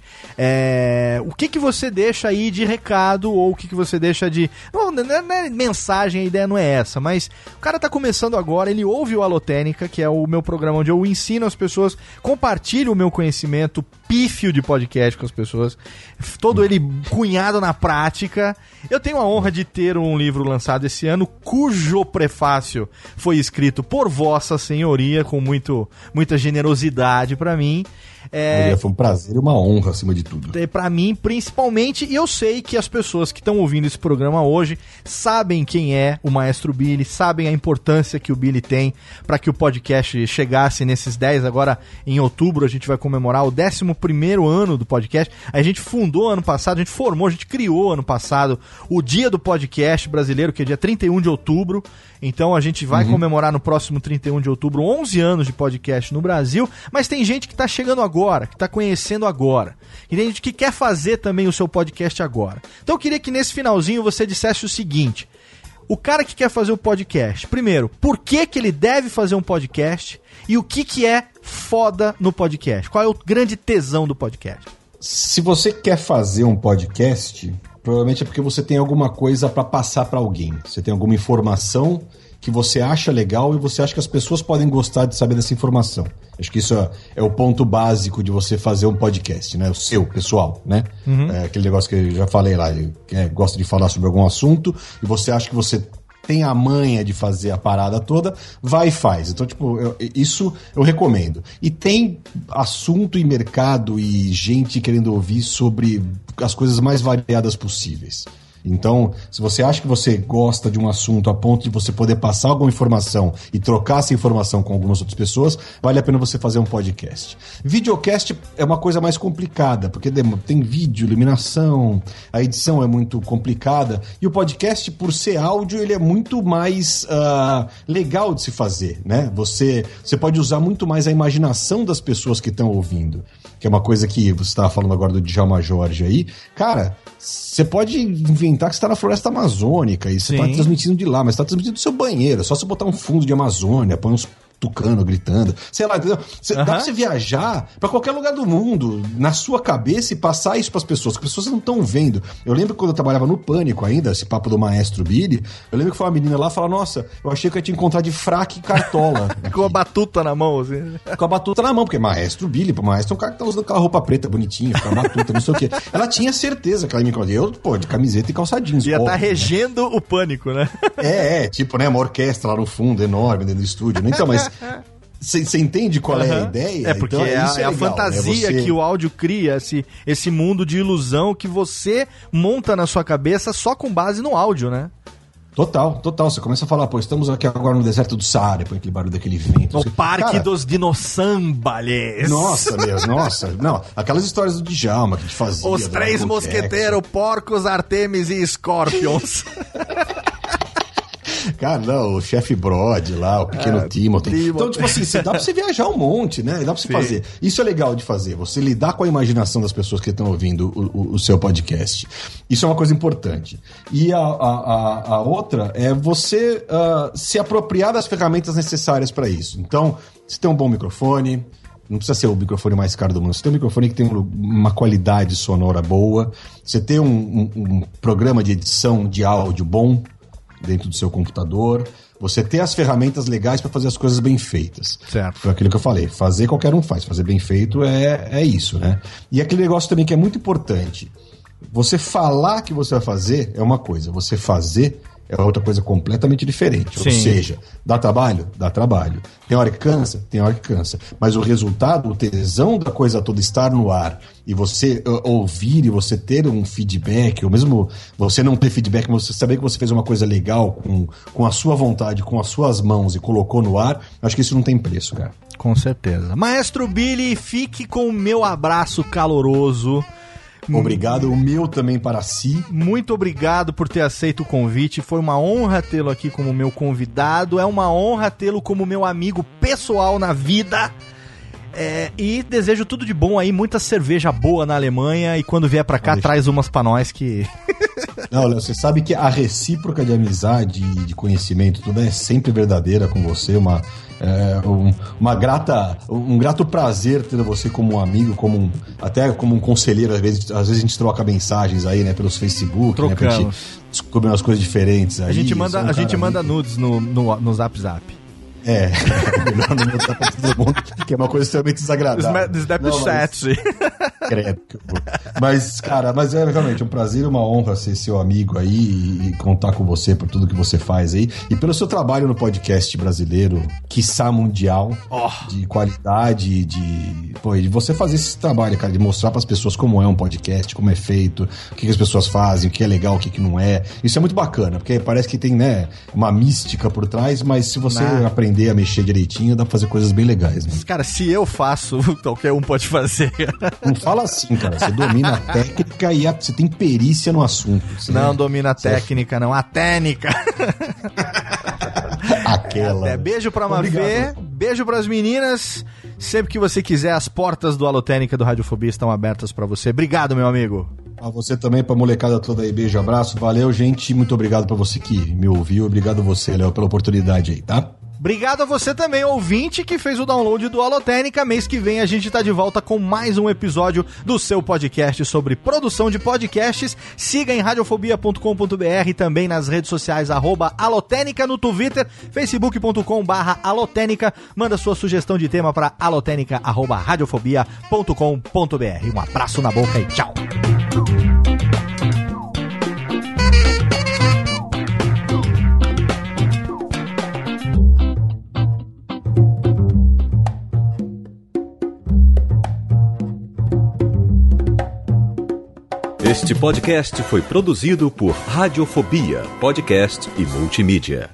o que você deixa aí de recado, ou o que você deixa de... Não é mensagem, a ideia não é essa, mas o cara tá começando agora, ele ouve o Alotênica, que é o meu programa onde eu ensino as pessoas, compartilho o meu conhecimento pífio de podcast com as pessoas, todo ele cunhado na prática. Eu tenho a honra de ter um livro lançado esse ano, cujo prefácio foi escrito por Vossa Senhoria, com muita generosidade pra mim. Foi um prazer e uma honra, acima de tudo. Pra mim, principalmente, e eu sei que as pessoas que estão ouvindo esse programa hoje sabem quem é o Maestro Billy, sabem a importância que o Billy tem para que o podcast chegasse nesses 10. Agora, em outubro, a gente vai comemorar o 11º ano do podcast. A gente fundou ano passado, a gente criou ano passado o Dia do Podcast Brasileiro, que é dia 31 de outubro. Então a gente vai comemorar no próximo 31 de outubro 11 anos de podcast no Brasil, mas tem gente que tá chegando agora, que tá conhecendo agora. E tem gente que quer fazer também o seu podcast agora. Então eu queria que nesse finalzinho você dissesse o seguinte: o cara que quer fazer o podcast, primeiro, por que ele deve fazer um podcast e o que é foda no podcast? Qual é o grande tesão do podcast? Se você quer fazer um podcast, provavelmente é porque você tem alguma coisa para passar para alguém. Você tem alguma informação que você acha legal e você acha que as pessoas podem gostar de saber dessa informação. Acho que isso é o ponto básico de você fazer um podcast, né? O seu, pessoal, né? Aquele negócio que eu já falei lá, gosta de falar sobre algum assunto e você acha que você tem a manha de fazer a parada toda, vai e faz. Então, tipo, isso eu recomendo. E tem assunto e mercado e gente querendo ouvir sobre as coisas mais variadas possíveis. Então, se você acha que você gosta de um assunto a ponto de você poder passar alguma informação e trocar essa informação com algumas outras pessoas, vale a pena você fazer um podcast. Videocast é uma coisa mais complicada, porque tem vídeo, iluminação, a edição é muito complicada, e o podcast, por ser áudio, ele é muito mais legal de se fazer, né? Você pode usar muito mais a imaginação das pessoas que estão ouvindo, que é uma coisa que você estava falando agora do Djalma Jorge aí. Cara, você pode inventar que você está na floresta amazônica e você está transmitindo de lá, mas está transmitindo do seu banheiro. É só você botar um fundo de Amazônia, põe uns tucano gritando, sei lá, entendeu? Dá pra você viajar pra qualquer lugar do mundo, na sua cabeça, e passar isso pras pessoas, que as pessoas não estão vendo. Eu lembro quando eu trabalhava no Pânico ainda, esse papo do Maestro Billy, eu lembro que foi uma menina lá falar: nossa, eu achei que eu ia te encontrar de fraque e cartola. Com a batuta na mão, assim. Com a batuta na mão, porque Maestro Billy, o Maestro é um cara que tá usando aquela roupa preta bonitinha, com a batuta, não sei o quê. Ela tinha certeza que ela me encontrou. Eu, de camiseta e calça jeans. Ia estar regendo o Pânico, né? Tipo, né, uma orquestra lá no fundo, enorme, dentro do estúdio, né? Então, mas Você entende qual é a ideia? É, porque então, é a fantasia que o áudio cria, esse mundo de ilusão que você monta na sua cabeça só com base no áudio, né? Total. Você começa a falar, pô, estamos aqui agora no deserto do Saara, põe aquele barulho daquele vento. No Parque dos Dinossambales. Nossa. Não, aquelas histórias do Djalma que a gente fazia. Os 3 mosqueteiros, porcos, Artemis e Scorpions. Cara, não, o chefe Brod lá, o pequeno Timothy. Então, tipo assim, dá pra você viajar um monte, né? Dá pra você fazer. Isso é legal de fazer, você lidar com a imaginação das pessoas que estão ouvindo o seu podcast. Isso é uma coisa importante. E a outra é você se apropriar das ferramentas necessárias para isso. Então, você tem um bom microfone, não precisa ser o microfone mais caro do mundo. Você tem um microfone que tem uma qualidade sonora boa, você tem um programa de edição de áudio bom dentro do seu computador, você ter as ferramentas legais para fazer as coisas bem feitas. Certo. Foi aquilo que eu falei, fazer qualquer um faz, fazer bem feito é isso, né? E aquele negócio também que é muito importante, você falar que você vai fazer é uma coisa, você fazer é outra coisa completamente diferente. Sim. Ou seja, dá trabalho? Dá trabalho. Tem hora que cansa? Tem hora que cansa. Mas o resultado, o tesão da coisa toda estar no ar e você ouvir e você ter um feedback, ou mesmo você não ter feedback, mas você saber que você fez uma coisa legal com a sua vontade, com as suas mãos e colocou no ar, acho que isso não tem preço, cara. Com certeza. Maestro Billy, fique com o meu abraço caloroso. Obrigado, o meu também para si. Muito obrigado por ter aceito o convite. Foi uma honra tê-lo aqui como meu convidado. É uma honra tê-lo como meu amigo pessoal na vida. E desejo tudo de bom aí, muita cerveja boa na Alemanha. E quando vier pra cá, traz umas pra nós que... Não, Léo, você sabe que a recíproca de amizade e de conhecimento, tudo é sempre verdadeira com você. Um grato prazer ter você como um amigo, até como um conselheiro. Às vezes a gente troca mensagens aí, né, pelos Facebook, né, pra gente descobrir umas coisas diferentes aí. A gente manda nudes no Zap. Melhor não mostrar pra todo mundo, que é uma coisa extremamente desagradável. Credo. Mas é realmente um prazer e uma honra ser seu amigo aí e contar com você por tudo que você faz aí e pelo seu trabalho no podcast brasileiro, quiçá mundial, de qualidade, de você fazer esse trabalho, cara, de mostrar pras pessoas como é um podcast, como é feito, o que as pessoas fazem, o que é legal, o que não é. Isso é muito bacana, porque parece que tem, né, uma mística por trás, mas se você aprender a mexer direitinho, dá pra fazer coisas bem legais, né? Cara, se eu faço, qualquer um pode fazer. Não fala assim, cara. Você domina a técnica e você tem perícia no assunto. Não domina a técnica, não. A técnica. Aquela. Beijo pra Mavê, beijo pras meninas. Sempre que você quiser, as portas do Alotênica do Radiofobia estão abertas pra você. Obrigado, meu amigo. A você também, pra molecada toda aí. Beijo, abraço. Valeu, gente. Muito obrigado pra você que me ouviu. Obrigado a você, Léo, pela oportunidade aí, tá? Obrigado a você também, ouvinte, que fez o download do Alotênica. Mês que vem a gente tá de volta com mais um episódio do seu podcast sobre produção de podcasts. Siga em radiofobia.com.br, também nas redes sociais, @Alotênica no Twitter, facebook.com/Alotênica. Manda sua sugestão de tema para alotênica@radiofobia.com.br. Um abraço na boca e tchau! Este podcast foi produzido por Radiofobia, podcast e multimídia.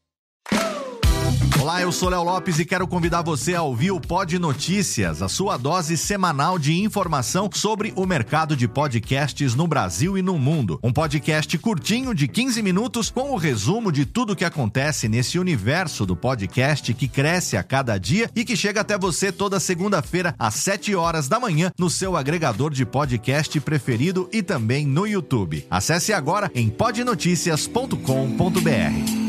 Olá, eu sou Léo Lopes e quero convidar você a ouvir o Pod Notícias, a sua dose semanal de informação sobre o mercado de podcasts no Brasil e no mundo. Um podcast curtinho de 15 minutos com o resumo de tudo o que acontece nesse universo do podcast que cresce a cada dia e que chega até você toda segunda-feira às 7 horas da manhã no seu agregador de podcast preferido e também no YouTube. Acesse agora em podnoticias.com.br.